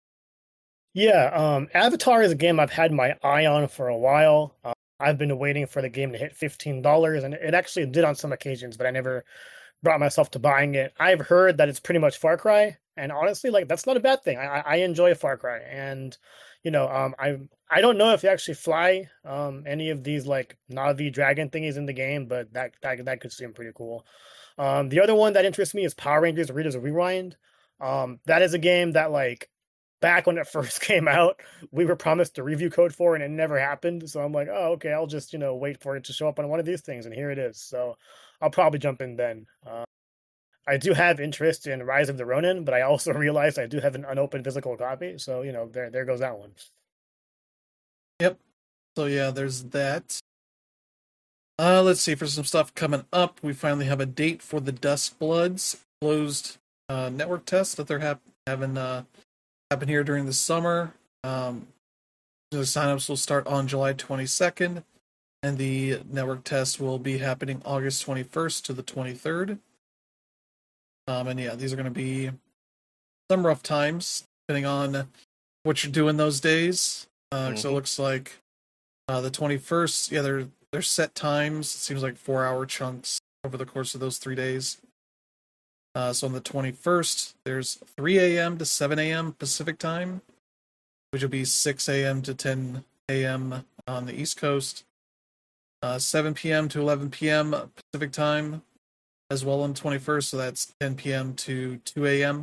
Yeah, Avatar is a game I've had my eye on for a while. I've been waiting for the game to hit $15, and it actually did on some occasions, but I never brought myself to buying it. I've heard that it's pretty much Far Cry, and honestly, like that's not a bad thing. I enjoy Far Cry, and I don't know if you actually fly any of these like Navi dragon thingies in the game, but that could seem pretty cool. The other one that interests me is Power Rangers Readers Rewind. That is a game that like back when it first came out, we were promised a review code for, and it never happened. So I'm like, oh, okay, I'll just wait for it to show up on one of these things, and here it is. So I'll probably jump in then. I do have interest in Rise of the Ronin, but I also realize I do have an unopened physical copy. So there goes that one. Yep. So yeah, there's that. Let's see, for some stuff coming up, we finally have a date for the Duskbloods closed network test that they're having happen here during the summer. The signups will start on July 22nd, and the network test will be happening August 21st to the 23rd. And yeah, these are going to be some rough times, depending on what you're doing those days. So it looks like the 21st, yeah, they're set times. It seems like 4-hour chunks over the course of those 3 days. So on the 21st, there's 3 a.m. to 7 a.m. Pacific time, which will be 6 a.m. to 10 a.m. on the East Coast, 7 p.m. to 11 p.m. Pacific time as well on the 21st, so that's 10 p.m. to 2 a.m.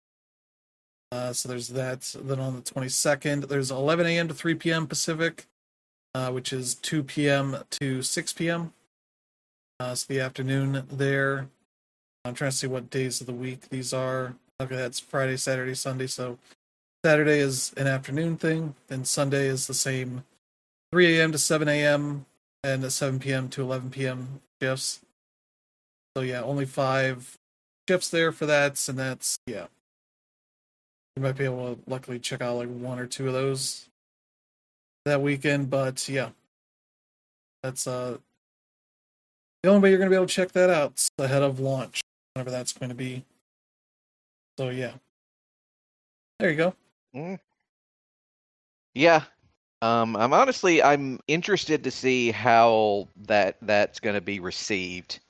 So there's that. Then on the 22nd, there's 11 a.m. to 3 p.m. Pacific, which is 2 p.m. to 6 p.m. So the afternoon there. I'm trying to see what days of the week these are. Okay, that's Friday, Saturday, Sunday. So Saturday is an afternoon thing, and Sunday is the same 3 a.m. to 7 a.m. and the 7 p.m. to 11 p.m. shifts. So yeah, only 5 shifts there for that, and that's, yeah. You might be able to luckily check out like 1 or 2 of those that weekend, but yeah. That's the only way you're going to be able to check that out ahead of launch, whenever that's going to be. So yeah. There you go. Yeah. I'm interested to see how that's going to be received.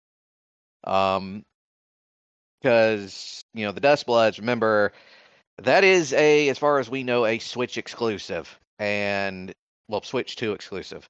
Because the Duskbloods, remember, that is as far as we know, a Switch exclusive, and Switch 2 exclusive,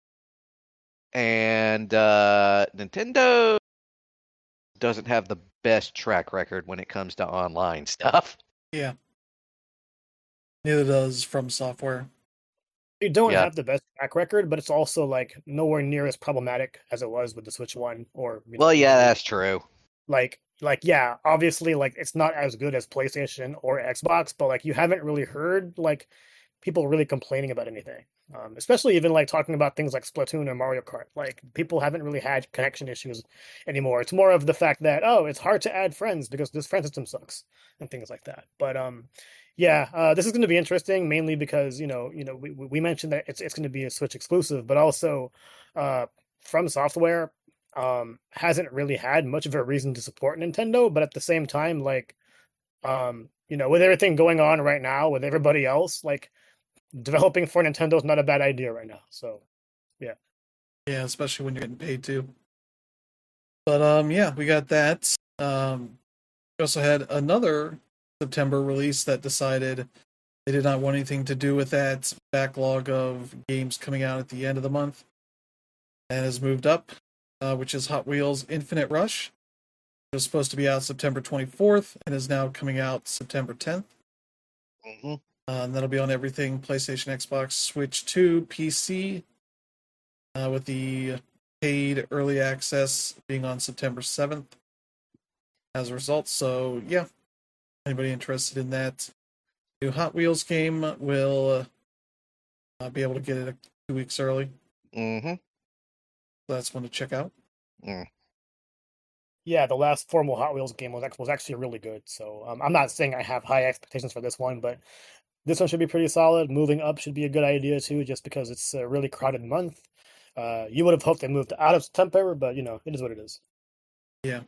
and Nintendo doesn't have the best track record when it comes to online stuff. Yeah. Neither does From Software. They don't have the best track record, but it's also like nowhere near as problematic as it was with the Switch 1 or. That's true. Like yeah, obviously, like it's not as good as PlayStation or Xbox, but like you haven't really heard like people really complaining about anything. Especially even like talking about things like Splatoon or Mario Kart. Like people haven't really had connection issues anymore. It's more of the fact that it's hard to add friends because this friend system sucks and things like that. But this is going to be interesting, mainly because we mentioned that it's going to be a Switch exclusive, but also From Software hasn't really had much of a reason to support Nintendo. But at the same time, like with everything going on right now with everybody else, like developing for Nintendo is not a bad idea right now. So yeah, especially when you're getting paid to. But we got that. We also had another September release that decided they did not want anything to do with that backlog of games coming out at the end of the month, and has moved up, which is Hot Wheels Infinite Rush. was supposed to be out September 24th and is now coming out September 10th. Mm-hmm. And that'll be on everything PlayStation, Xbox, Switch 2, PC, with the paid early access being on September 7th as a result. So, yeah, anybody interested in that new Hot Wheels game will be able to get it 2 weeks early. Mm-hmm. So that's one to check out. Yeah, the last formal Hot Wheels game was actually really good. So I'm not saying I have high expectations for this one, but this one should be pretty solid. Moving up should be a good idea too, just because it's a really crowded month. You would have hoped they moved out of September, but you know, it is what it is. Yeah.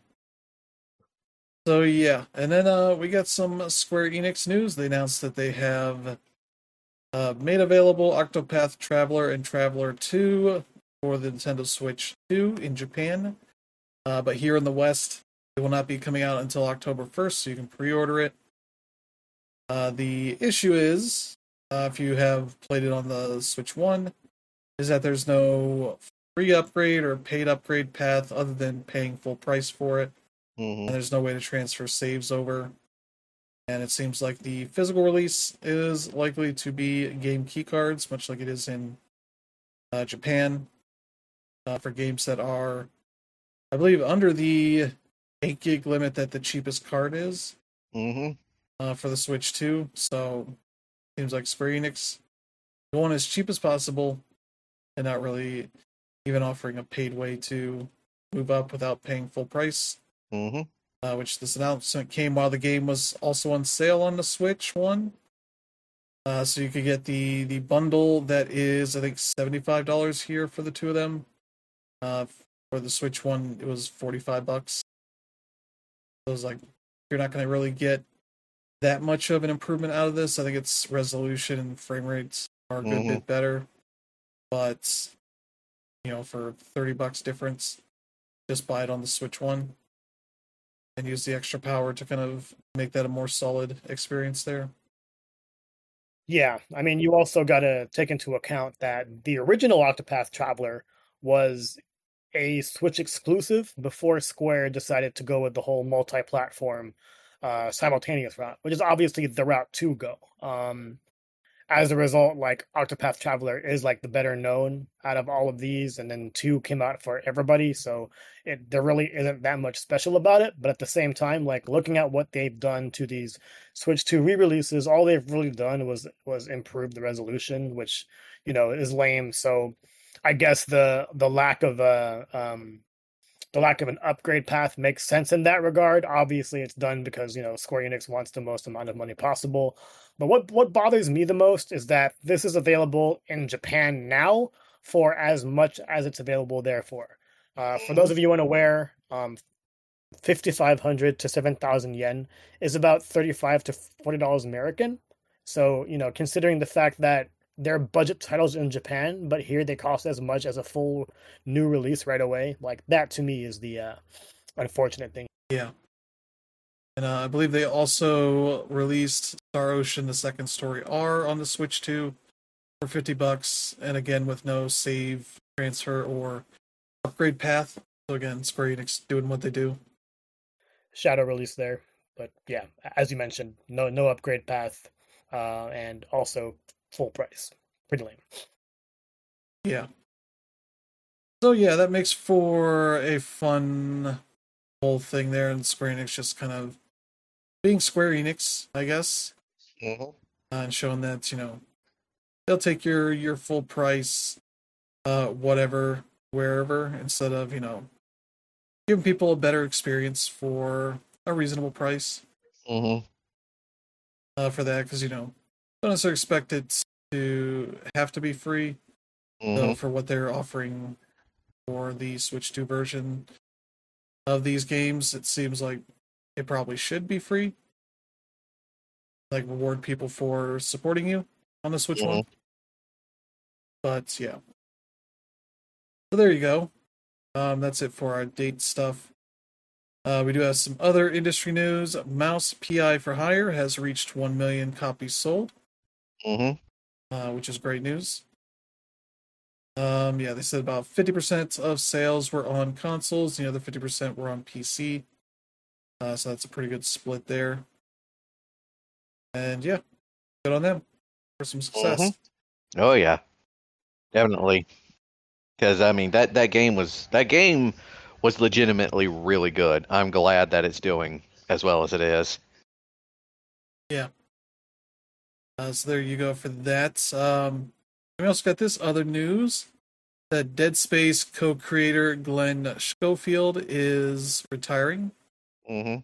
So yeah, and then we got some Square Enix news. They announced that they have made available Octopath Traveler and Traveler 2 for the Nintendo Switch 2 in Japan. But here in the West, it will not be coming out until October 1st, so you can pre-order it. The issue is, if you have played it on the Switch 1, is that there's no free upgrade or paid upgrade path other than paying full price for it. Mm-hmm. And there's no way to transfer saves over. And it seems like the physical release is likely to be game key cards, much like it is in Japan, for games that are, I believe, under the 8 gig limit that the cheapest card is for the Switch 2. So seems like Square Enix going as cheap as possible and not really even offering a paid way to move up without paying full price. Which this announcement came while the game was also on sale on the Switch 1. So you could get the bundle that is, I think, $75 here for the two of them. For the Switch 1, it was $45. So it was like, you're not going to really get that much of an improvement out of this. I think its resolution and frame rates are a good bit better. But, you know, for $30 difference, just buy it on the Switch 1. And use the extra power to kind of make that a more solid experience there. Yeah, I mean, you also got to take into account that the original Octopath Traveler was a Switch exclusive before Square decided to go with the whole multi-platform simultaneous route, which is obviously the route to go. As a result, like Octopath Traveler is like the better known out of all of these, and then 2 came out for everybody, so there really isn't that much special about it. But at the same time, like looking at what they've done to these Switch 2 re-releases, all they've really done was improve the resolution, which, you know, is lame. So I guess the lack of an upgrade path makes sense in that regard. Obviously, it's done because, you know, Square Enix wants the most amount of money possible. But what bothers me the most is that this is available in Japan now for as much as it's available there for. For those of you unaware, 5,500 to 7,000 yen is about $35 to $40 American. So, you know, considering the fact that they're budget titles in Japan, but here they cost as much as a full new release right away. Like that to me is the unfortunate thing. Yeah. And I believe they also released Star Ocean: The Second Story R on the Switch 2 for $50, and again with no save, transfer, or upgrade path. So again, Square Enix doing what they do. Shadow release there, but yeah, as you mentioned, no upgrade path, and also full price. Pretty lame. Yeah. So yeah, that makes for a fun whole thing there, and Square Enix just kind of being Square Enix, I guess, and showing that, you know, they'll take your full price, whatever, wherever, instead of, you know, giving people a better experience for a reasonable price. For that, because, you know, don't necessarily expect it to have to be free. So for what they're offering for the Switch 2 version of these games, it seems like it probably should be free. Like, reward people for supporting you on the Switch 1. But yeah. So there you go. That's it for our date stuff. We do have some other industry news. Mouse PI for Hire has reached 1 million copies sold, which is great news. Yeah, they said about 50% of sales were on consoles, the other 50% were on PC. So that's a pretty good split there. And yeah, good on them for some success. Oh yeah, definitely. Because I mean that game was legitimately really good. I'm glad that it's doing as well as it is. Yeah. So there you go for that. We also got this other news that Dead Space co-creator Glenn Schofield is retiring. Mm-hmm.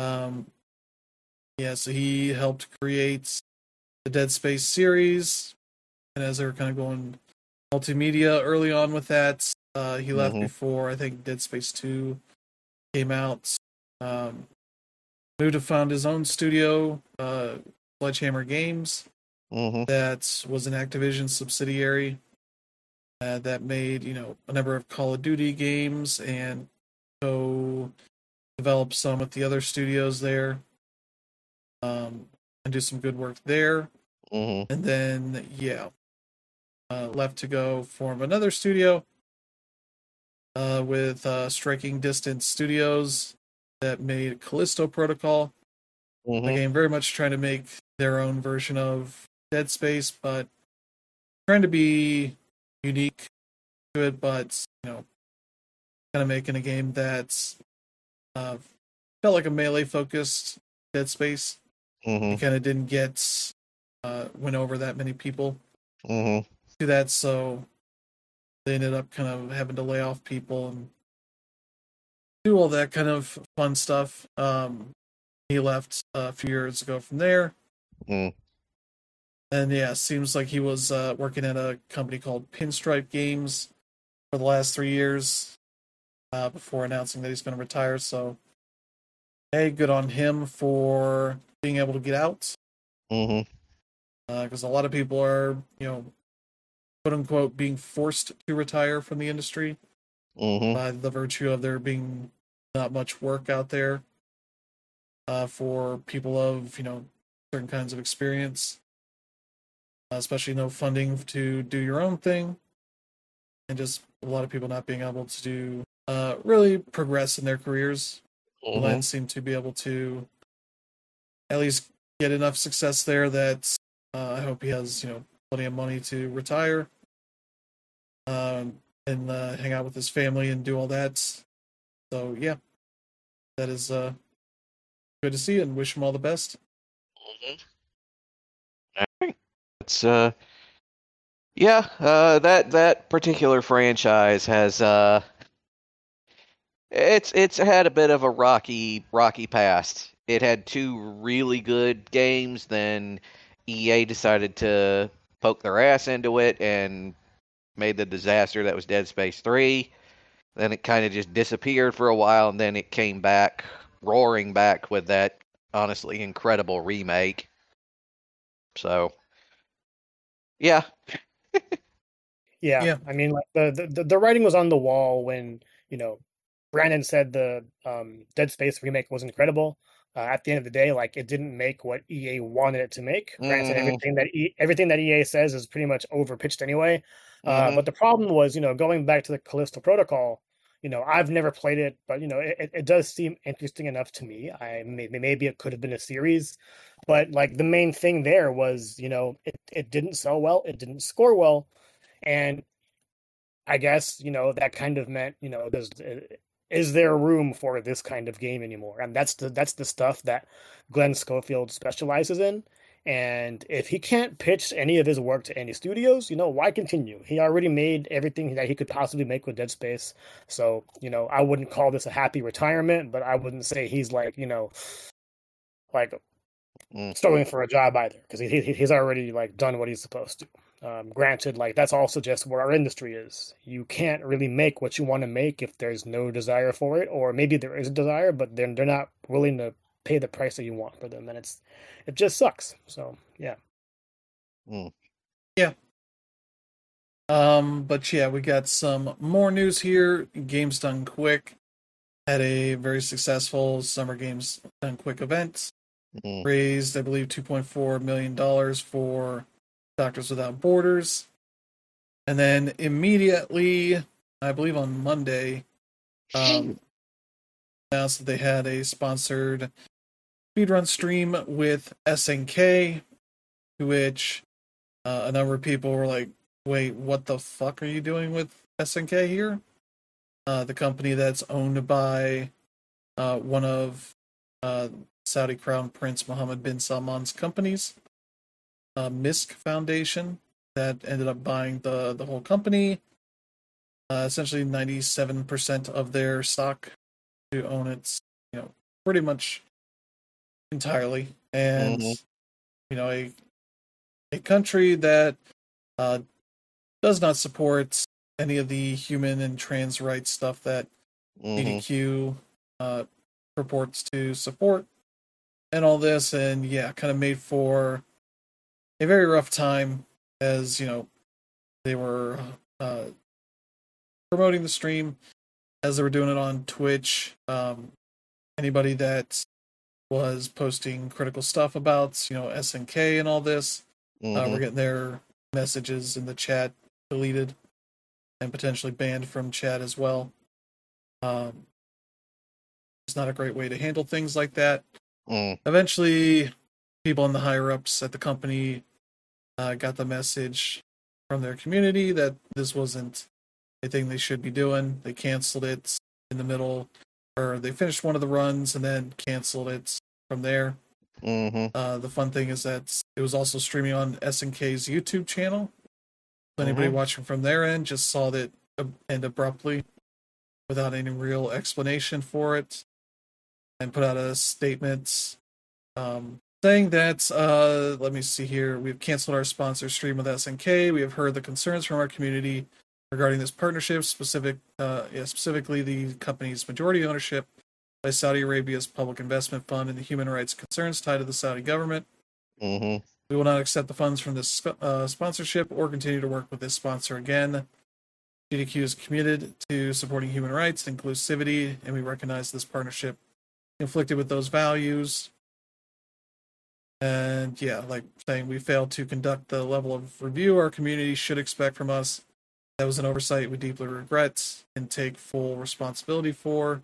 Yeah, so he helped create the Dead Space series, and as they were kind of going multimedia early on with that, he left Mm-hmm. before I think Dead Space 2 came out. Um, moved to found his own studio, Sledgehammer Games, Mm-hmm. that was an Activision subsidiary that made a number of Call of Duty games and co-developed some with the other studios there, and do some good work there. Mm-hmm. And then left to go form another studio with Striking Distance Studios that made Callisto Protocol. The Mm-hmm. game very much trying to make their own version of Dead Space, but trying to be unique to it, but kind of making a game that's uh, felt like a melee focused Dead Space. It Mm-hmm. kind of didn't get win over that many people Mm-hmm. to that, so they ended up kind of having to lay off people and do all that kind of fun stuff. He left a few years ago from there, Mm-hmm. and yeah, seems like he was working at a company called Pinstripe Games for the last 3 years before announcing that he's going to retire. So, hey, good on him for being able to get out, Mm-hmm. because a lot of people are, quote unquote, being forced to retire from the industry Mm-hmm. by the virtue of there being not much work out there for people of certain kinds of experience, especially no funding to do your own thing, and just a lot of people not being able to do really progress in their careers. Mm-hmm. Glenn seemed to be able to at least get enough success there that I hope he has plenty of money to retire and hang out with his family and do all that. So yeah, that is good to see and wish him all the best. It's that particular franchise has it's had a bit of a rocky past. It had two really good games, then EA decided to poke their ass into it and made the disaster that was Dead Space 3. Then it kind of just disappeared for a while, and then it came back, roaring back with that honestly incredible remake. So, yeah. Yeah, Yeah, I mean, like the writing was on the wall when Brandon said the Dead Space remake was incredible. At the end of the day, like it didn't make what EA wanted it to make. Granted, Mm-hmm. everything that EA says is pretty much overpitched anyway. Mm-hmm. But the problem was, going back to the Callisto Protocol. I've never played it, but it does seem interesting enough to me. Maybe it could have been a series, but like the main thing there was, it didn't sell well, it didn't score well, and I guess, that kind of meant, is there room for this kind of game anymore? And that's the stuff that Glenn Schofield specializes in. And if he can't pitch any of his work to any studios, why continue? He already made everything that he could possibly make with Dead Space. So, I wouldn't call this a happy retirement, but I wouldn't say he's like struggling for a job either, because he's already like done what he's supposed to. Granted, like that's also just where our industry is. You can't really make what you want to make if there's no desire for it, or maybe there is a desire, but they're not willing to pay the price that you want for them, and it just sucks. So yeah. Mm. yeah. But yeah, we got some more news here. Games Done Quick had a very successful Summer Games Done Quick event. Mm. Raised, I believe, $2.4 million for Doctors Without Borders. And then immediately, I believe on Monday, announced that they had a sponsored speedrun stream with SNK, to which a number of people were like, wait, what the fuck are you doing with SNK here? The company that's owned by one of Saudi Crown Prince Mohammed bin Salman's companies, MISC Foundation, that ended up buying the whole company. Essentially 97% of their stock to own it, pretty much entirely. And, a country that does not support any of the human and trans rights stuff that GDQ purports to support and all this. And yeah, kind of made for a very rough time as, they were promoting the stream as they were doing it on Twitch. Anybody that was posting critical stuff about, SNK and all this, we're getting their messages in the chat deleted and potentially banned from chat as well. It's not a great way to handle things like that. Eventually, people in the higher ups at the company got the message from their community that this wasn't a thing they should be doing. They canceled it in the middle, or they finished one of the runs and then canceled it from there. The fun thing is that it was also streaming on SNK's YouTube channel. So anybody watching from their end just saw that end abruptly without any real explanation for it, and put out a statement saying that, let me see here, we've canceled our sponsor stream with SNK. We have heard the concerns from our community regarding this partnership, specifically the company's majority ownership by Saudi Arabia's public investment fund and the human rights concerns tied to the Saudi government. We will not accept the funds from this sponsorship or continue to work with this sponsor again. GDQ is committed to supporting human rights and inclusivity, and we recognize this partnership conflicted with those values. And yeah, like saying we failed to conduct the level of review our community should expect from us. That was an oversight we deeply regret and take full responsibility for.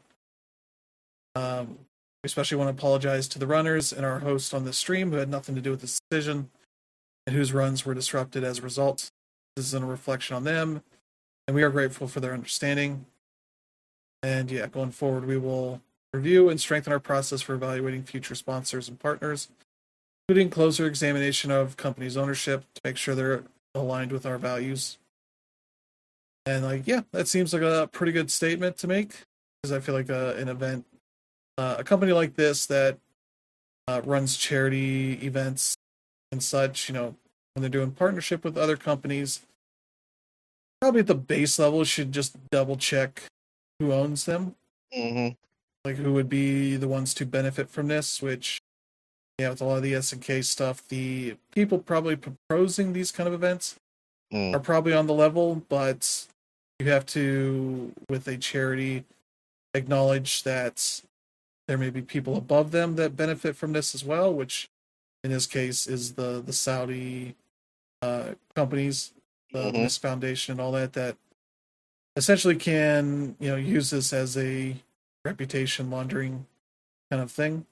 We especially want to apologize to the runners and our host on this stream who had nothing to do with this decision and whose runs were disrupted as a result. This isn't a reflection on them, and we are grateful for their understanding. And yeah, going forward, we will review and strengthen our process for evaluating future sponsors and partners, including closer examination of companies' ownership to make sure they're aligned with our values. And that seems like a pretty good statement to make, because I feel like an event, a company like this that runs charity events and such, when they're doing partnership with other companies, probably at the base level should just double check who owns them. Like who would be the ones to benefit from this, which, with a lot of the SNK stuff, the people probably proposing these kind of events are probably on the level, but you have to, with a charity, acknowledge that there may be people above them that benefit from this as well, which in this case is the Saudi companies, the MISC Foundation and all that essentially can, use this as a reputation laundering kind of thing.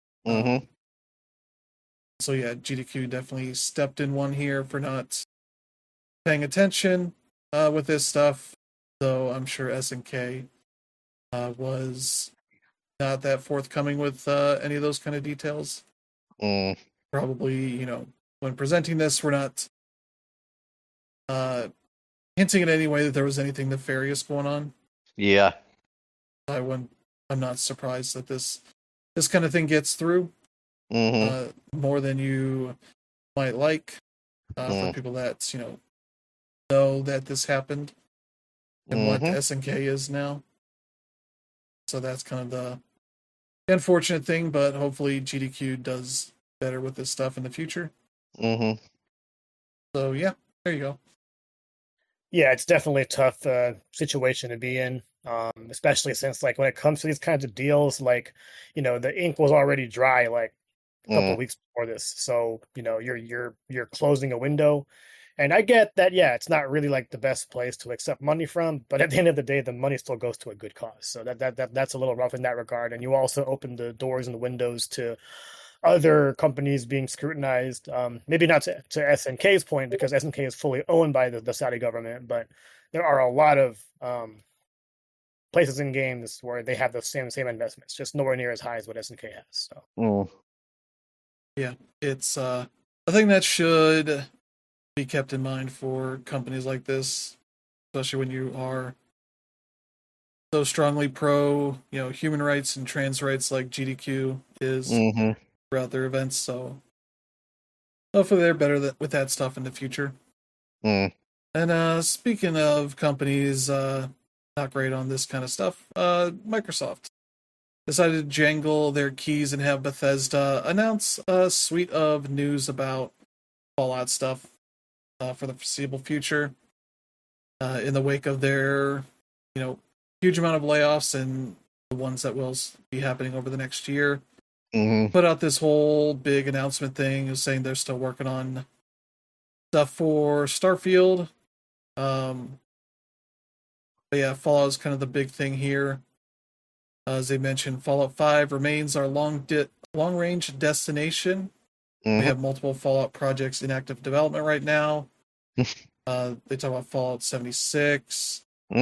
So yeah, GDQ definitely stepped in one here for not paying attention with this stuff, though I'm sure SNK was not that forthcoming with any of those kind of details. Probably, when presenting this, we're not hinting in any way that there was anything nefarious going on. Yeah. I'm not surprised that this kind of thing gets through more than you might like for people that know that this happened and what SNK is now. So that's kind of the unfortunate thing, but hopefully GDQ does better with this stuff in the future. So yeah, there you go. Yeah, it's definitely a tough situation to be in, especially since when it comes to these kinds of deals, the ink was already dry a couple of weeks before this. So you're closing a window. And I get that, yeah, it's not really like the best place to accept money from, but at the end of the day, the money still goes to a good cause. So that's a little rough in that regard. And you also open the doors and the windows to other companies being scrutinized. Maybe not to SNK's point, because SNK is fully owned by the Saudi government, but there are a lot of places in games where they have the same investments, just nowhere near as high as what SNK has. So yeah, it's a thing that should be kept in mind for companies like this, especially when you are so strongly pro, human rights and trans rights like GDQ is throughout their events. So hopefully they're better with that stuff in the future. And speaking of companies not great on this kind of stuff, Microsoft decided to jangle their keys and have Bethesda announce a suite of news about Fallout stuff for the foreseeable future in the wake of their, huge amount of layoffs and the ones that will be happening over the next year. Put out this whole big announcement thing saying they're still working on stuff for Starfield. But yeah, Fallout is kind of the big thing here. As they mentioned, Fallout 5 remains our long-range destination. We have multiple Fallout projects in active development right now. They talk about Fallout 76.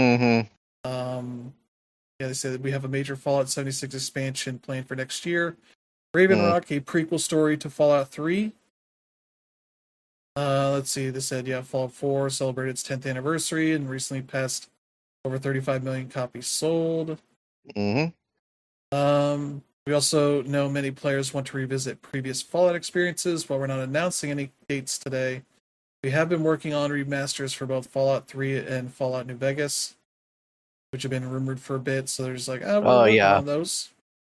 Yeah, they say that we have a major Fallout 76 expansion planned for next year. Raven Rock, a prequel story to Fallout 3. Let's see, they said, Fallout 4 celebrated its 10th anniversary and recently passed over 35 million copies sold. We also know many players want to revisit previous Fallout experiences. While we're not announcing any dates today, we have been working on remasters for both Fallout 3 and Fallout New Vegas, which have been rumored for a bit. So there's like, we're working on those.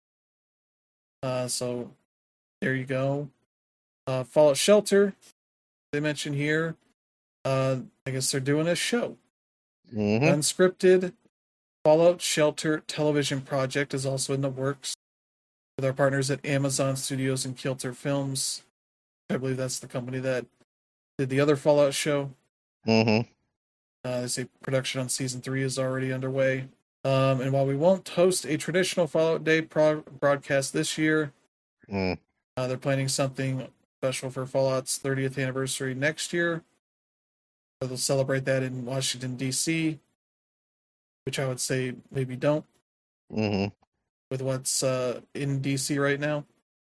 So there you go. Fallout Shelter, they mentioned here. I guess they're doing a show. Unscripted Fallout Shelter television project is also in the works with our partners at Amazon Studios and Kilter Films. I believe that's the company that did the other Fallout show. They say production on season 3 is already underway. And while we won't host a traditional Fallout Day broadcast this year, they're planning something special for Fallout's 30th anniversary next year. So they'll celebrate that in Washington, D.C., which I would say maybe don't, with what's in D.C. right now.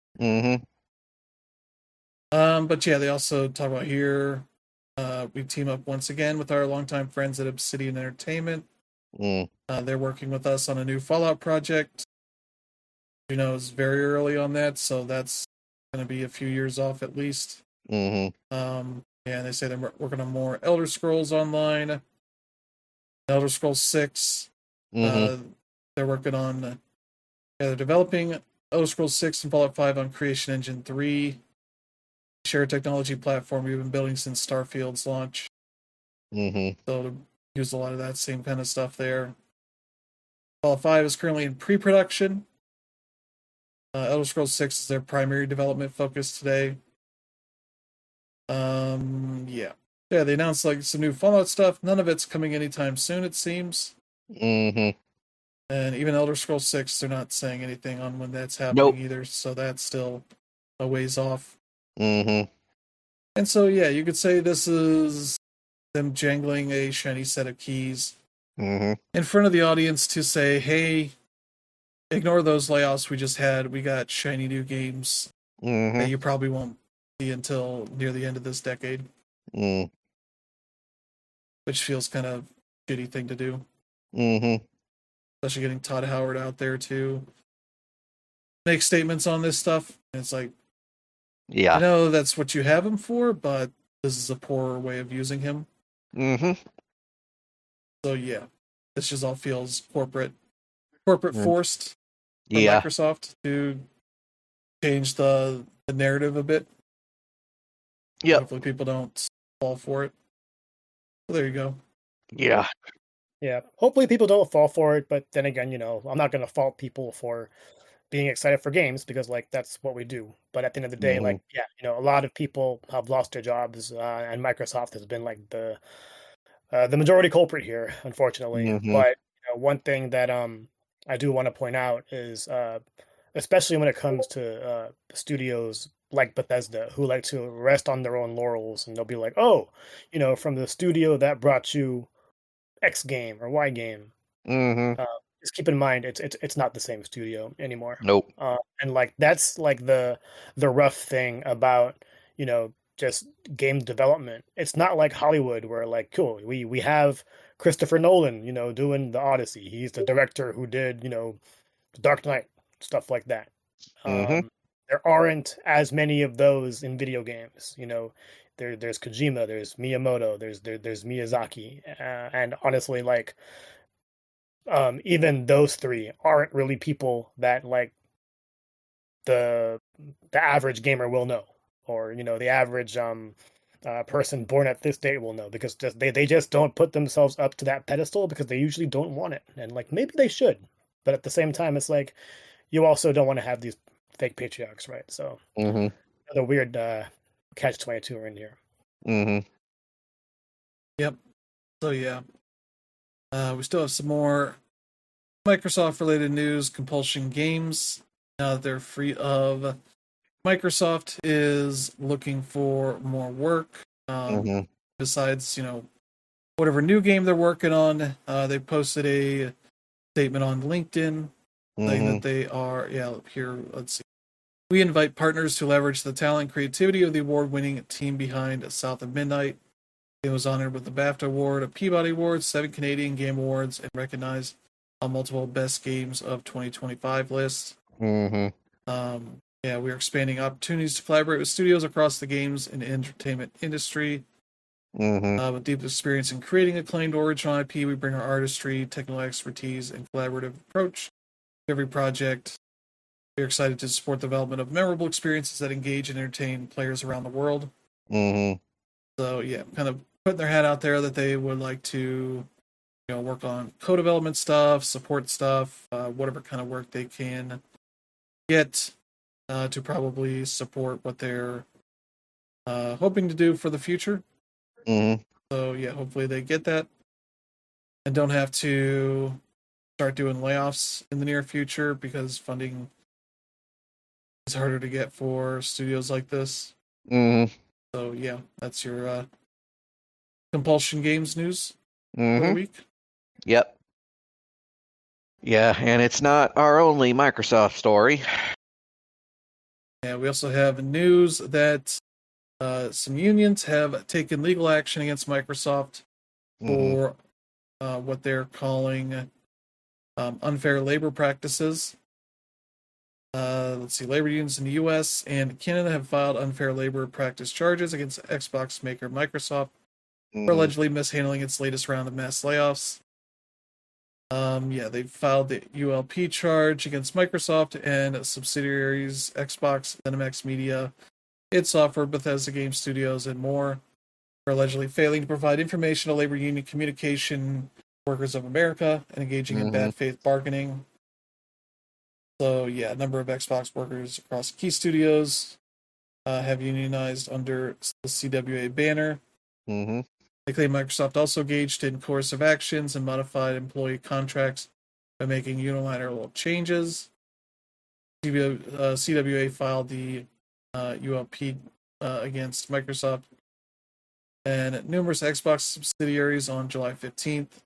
But yeah, they also talk about here, we team up once again with our longtime friends at Obsidian Entertainment. They're working with us on a new Fallout project. It's very early on that, so that's going to be a few years off at least. And they say they're working on more Elder Scrolls Online, Elder Scrolls 6. They're working on, they're developing Elder Scrolls 6 and Fallout 5 on Creation Engine 3. Shared technology platform we've been building since Starfield's launch. So to use a lot of that same kind of stuff there. Fallout 5 is currently in pre-production. Elder Scrolls 6 is their primary development focus today. Yeah, they announced like some new Fallout stuff. None of it's coming anytime soon, it seems. And even Elder Scrolls 6, they're not saying anything on when that's happening either, so that's still a ways off. And so, yeah, you could say this is them jangling a shiny set of keys in front of the audience to say, hey, ignore those layoffs we just had. We got shiny new games that you probably won't see until near the end of this decade. Which feels kind of shitty thing to do. Especially getting Todd Howard out there to make statements on this stuff. And it's like, I know that's what you have him for, but this is a poor way of using him. So yeah, this just all feels corporate forced from Microsoft to change the narrative a bit. Hopefully people don't fall for it. So there you go. Yeah. Hopefully people don't fall for it, but then again, I'm not going to fault people for being excited for games because like that's what we do. But at the end of the day, Mhm. like yeah, a lot of people have lost their jobs, and Microsoft has been like the majority culprit here, unfortunately. Mhm. But one thing that I do want to point out is especially when it comes to studios like Bethesda, who like to rest on their own laurels, and they'll be like, "Oh, from the studio that brought you X game or Y game." Mhm. Uh, just keep in mind, it's not the same studio anymore. Nope. And like that's like the rough thing about just game development. It's not like Hollywood where like cool, we have Christopher Nolan, doing the Odyssey. He's the director who did The Dark Knight, stuff like that. Mhm. There aren't as many of those in video games. There's Kojima, there's Miyamoto, there's Miyazaki, and honestly, like even those three aren't really people that like the the average gamer will know, or the average person born at this date will know, because they just don't put themselves up to that pedestal because they usually don't want it, and like maybe they should, but at the same time, it's like you also don't want to have these fake patriarchs, right? So Mhm. the weird catch-22 are in here. Mhm. Yep. So yeah, we still have some more Microsoft related news. Compulsion Games, now that they're free of Microsoft, is looking for more work. Mhm. Besides, whatever new game they're working on, they posted a statement on LinkedIn saying that Mhm. they are, yeah, here, let's see. We invite partners to leverage the talent and creativity of the award winning team behind South of Midnight. It was honored with the BAFTA Award, a Peabody Award, 7 Canadian Game Awards, and recognized on multiple Best Games of 2025 lists. Mhm. Yeah, we're expanding opportunities to collaborate with studios across the games and entertainment industry. Mhm. With deep experience in creating acclaimed original IP, we bring our artistry, technical expertise, and collaborative approach to every project. We're excited to support the development of memorable experiences that engage and entertain players around the world. Mhm. So yeah, kind of putting their hat out there that they would like to, work on co-development stuff, support stuff, whatever kind of work they can get to probably support what they're hoping to do for the future. Mhm. So yeah, hopefully they get that and don't have to start doing layoffs in the near future because funding is harder to get for studios like this. Mhm. So yeah, that's your Compulsion Games news for the Mhm. week. Yep. Yeah, and it's not our only Microsoft story. And we also have news that some unions have taken legal action against Microsoft Mhm. for what they're calling unfair labor practices. Let's see, labor unions in the U.S. and Canada have filed unfair labor practice charges against Xbox maker Microsoft for Mhm. allegedly mishandling its latest round of mass layoffs. Yeah, they filed the ULP charge against Microsoft and subsidiaries Xbox, ZeniMax Media, id Software, Bethesda Game Studios, and more for allegedly failing to provide information to labor union communication workers of America and engaging in Mhm. bad faith bargaining. So yeah, a number of Xbox workers across key studios have unionized under the CWA banner. Mhm. They claim Microsoft also engaged in coercive actions and modified employee contracts by making unilateral changes. CWA filed the ULP against Microsoft and numerous Xbox subsidiaries on July 15th.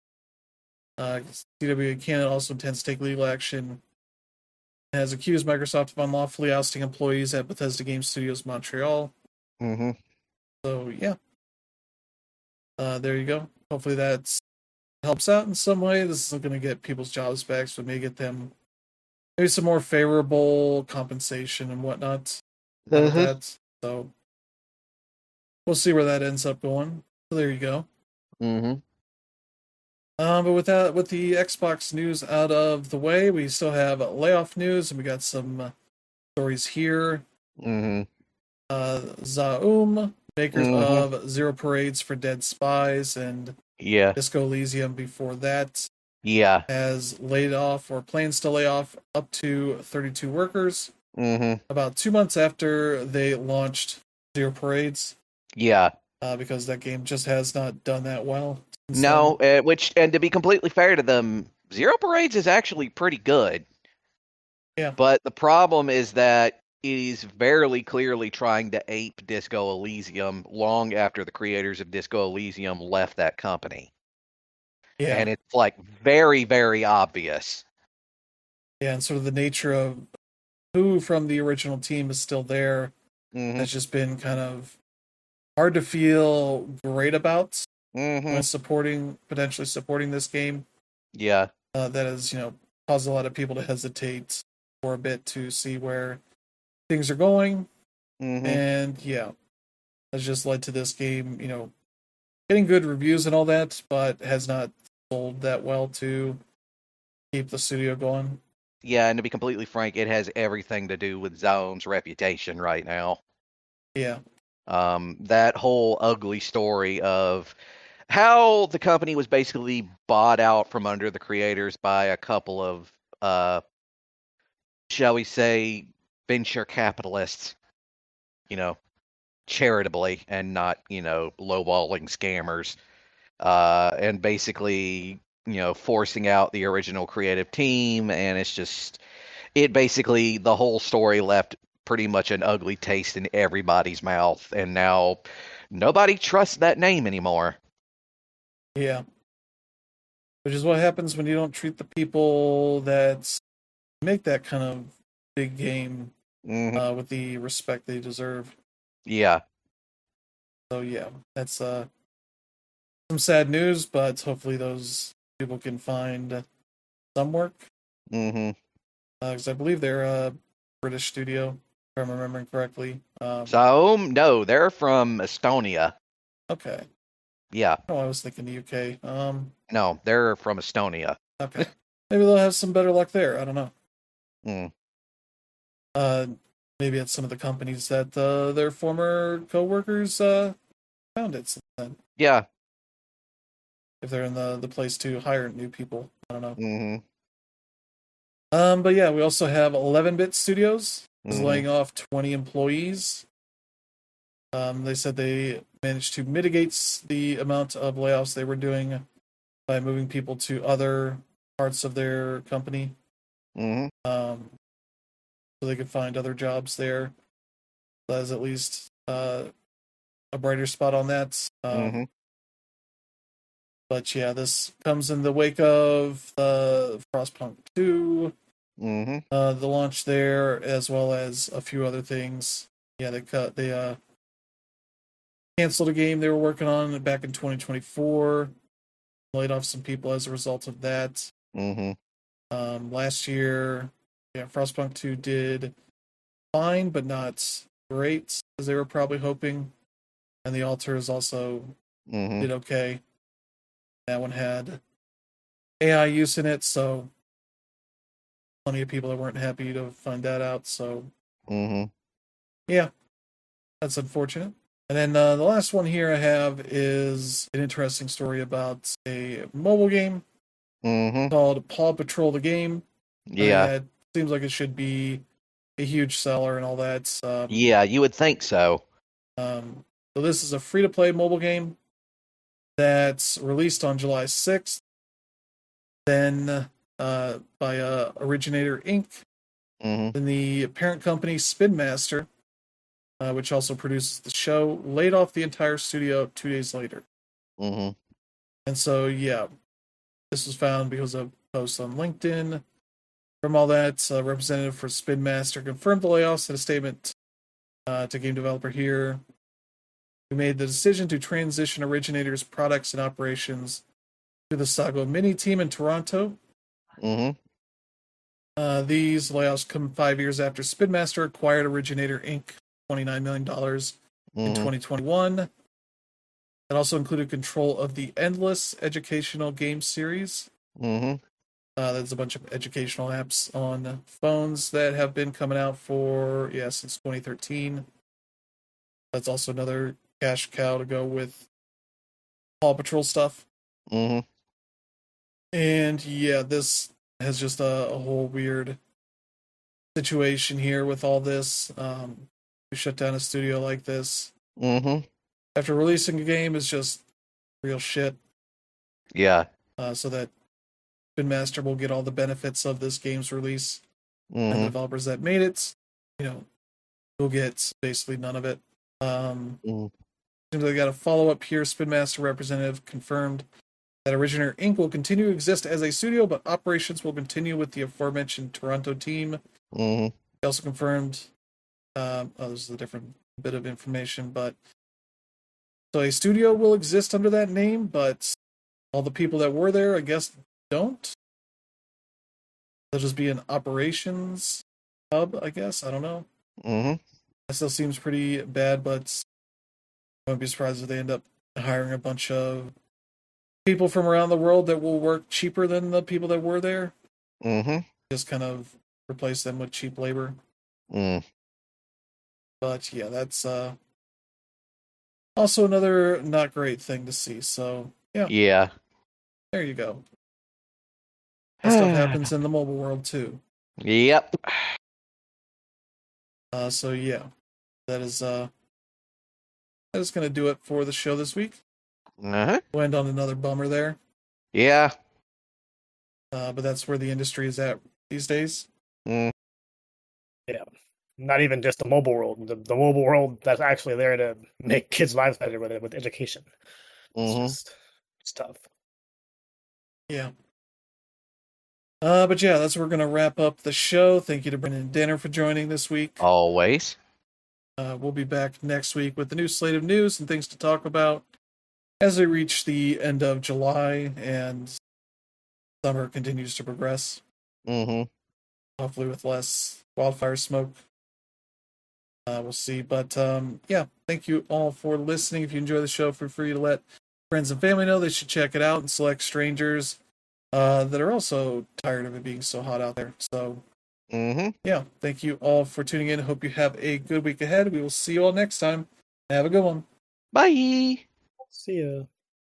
CWA Canada also intends to take legal action and has accused Microsoft of unlawfully ousting employees at Bethesda Game Studios Montreal. Mhm. So, yeah, there you go. Hopefully that helps out in some way. This isn't going to get people's jobs back, so it may get them maybe some more favorable compensation and whatnot out of Mhm. that. So, we'll see where that ends up going. So, there you go. Mhm. But with the Xbox news out of the way, we still have layoff news, and we got some stories here. Mhm. Zaum, makers Mhm. of Zero Parades for Dead Spies and Yeah. Disco Elysium before that, Yeah. has laid off or plans to lay off up to 32 workers Mm-hmm. about 2 months after they launched Zero Parades, Yeah. because that game just has not done that well since then. No, and to be completely fair to them, Zero Parades is actually pretty good. Yeah. But the problem is that it is very clearly trying to ape Disco Elysium long after the creators of Disco Elysium left that company. Yeah. And it's like very, very obvious. Yeah, and sort of the nature of who from the original team is still there Mm-hmm. has just been kind of hard to feel great about Mm-hmm. when potentially supporting this game. Yeah. That has, caused a lot of people to hesitate for a bit to see where things are going. Mm-hmm. And yeah, has just led to this game, getting good reviews and all that, but has not sold that well to keep the studio going. Yeah, and to be completely frank, it has everything to do with Zone's reputation right now. Yeah. That whole ugly story of how the company was basically bought out from under the creators by a couple of, shall we say, venture capitalists, you know, charitably and not, lowballing scammers, and basically, forcing out the original creative team. And it basically, the whole story left pretty much an ugly taste in everybody's mouth. And now nobody trusts that name anymore. Yeah. Which is what happens when you don't treat the people that make that kind of big game Hmm. with the respect they deserve. Yeah. So yeah, that's some sad news, but hopefully those people can find some work. Hmm. Because I believe they're a British studio, if I'm remembering correctly. So, no, they're from Estonia. Okay. Yeah. Oh, I was thinking the UK. No, they're from Estonia. Okay. Maybe they'll have some better luck there. I don't know. Mm. Uh, maybe at some of the companies that their former coworkers founded. So then, Yeah. if they're in the place to hire new people, I don't know. Hmm. But yeah, we also have 11-Bit Studios is Hmm. laying off 20 employees. They said they managed to mitigate the amount of layoffs they were doing by moving people to other parts of their company, Hmm. so they could find other jobs there. That is at least a brighter spot on that. Hmm. But yeah, this comes in the wake of Frostpunk 2, Hmm. the launch there, as well as a few other things. Yeah, they canceled a game they were working on back in 2024, laid off some people as a result of that. Hmm. Last year, yeah, Frostpunk 2 did fine, but not great as they were probably hoping. And the Alters also Hmm. did okay. That one had AI use in it, so plenty of people that weren't happy to find that out. So Hmm. yeah, that's unfortunate. And then the last one here I have is an interesting story about a mobile game Hmm. called Paw Patrol the Game. Yeah. It seems like it should be a huge seller and all that. Yeah, you would think so. So this is a free-to-play mobile game that's released on July 6th. Then by Originator Inc. Hmm. Then the parent company Spin Master, which also produces the show, laid off the entire studio 2 days later. Hmm. And so, yeah, this was found because of posts on LinkedIn. From all that, representative for Spin Master confirmed the layoffs in a statement to game developer here. We made the decision to transition Originator's products and operations to the Sago Mini team in Toronto. Hmm. These layoffs come 5 years after Spin Master acquired Originator Inc. $29 million in Hmm. 2021. That also included control of the Endless educational game series. Hmm. There's a bunch of educational apps on phones that have been coming out since 2013. That's also another cash cow to go with Paw Patrol stuff. Hmm. And yeah, this has just a whole weird situation here with all this. We shut down a studio like this Mm-hmm. after releasing a game is just real shit. Yeah. So that Spin Master will get all the benefits of this game's release, and the Mm-hmm. developers that made it, will get basically none of it. Mm. Seems like they got a follow up here. Spin Master representative confirmed that Originator Inc. will continue to exist as a studio, but operations will continue with the aforementioned Toronto team. Mm-hmm. He also confirmed, this is a different bit of information, but so a studio will exist under that name, but all the people that were there, I guess, don't. They'll just be an operations hub, I guess. I don't know. Mm-hmm. That still seems pretty bad, but I wouldn't be surprised if they end up hiring a bunch of people from around the world that will work cheaper than the people that were there. Mm-hmm. Just kind of replace them with cheap labor. Mm. But yeah, that's also another not great thing to see. So yeah, Yeah. there you go. That stuff happens in the mobile world too. Yep. So yeah, that is gonna do it for the show this week. Uh-huh. We'll end on another bummer there. Yeah. But that's where the industry is at these days. Mm. Not even just the mobile world, the mobile world that's actually there to make kids' lives better with education. Mm-hmm. It's tough. Yeah. But yeah, that's where we're gonna wrap up the show. Thank you to Brendan and Danner for joining this week. Always. We'll be back next week with the new slate of news and things to talk about as we reach the end of July and summer continues to progress. Mm-hmm. Hopefully with less wildfire smoke. We'll see. But yeah, thank you all for listening. If you enjoy the show, feel free to let friends and family know they should check it out and select strangers that are also tired of it being so hot out there. So Mm-hmm. yeah, thank you all for tuning in. Hope you have a good week ahead. We will see you all next time. Have a good one. Bye. See ya.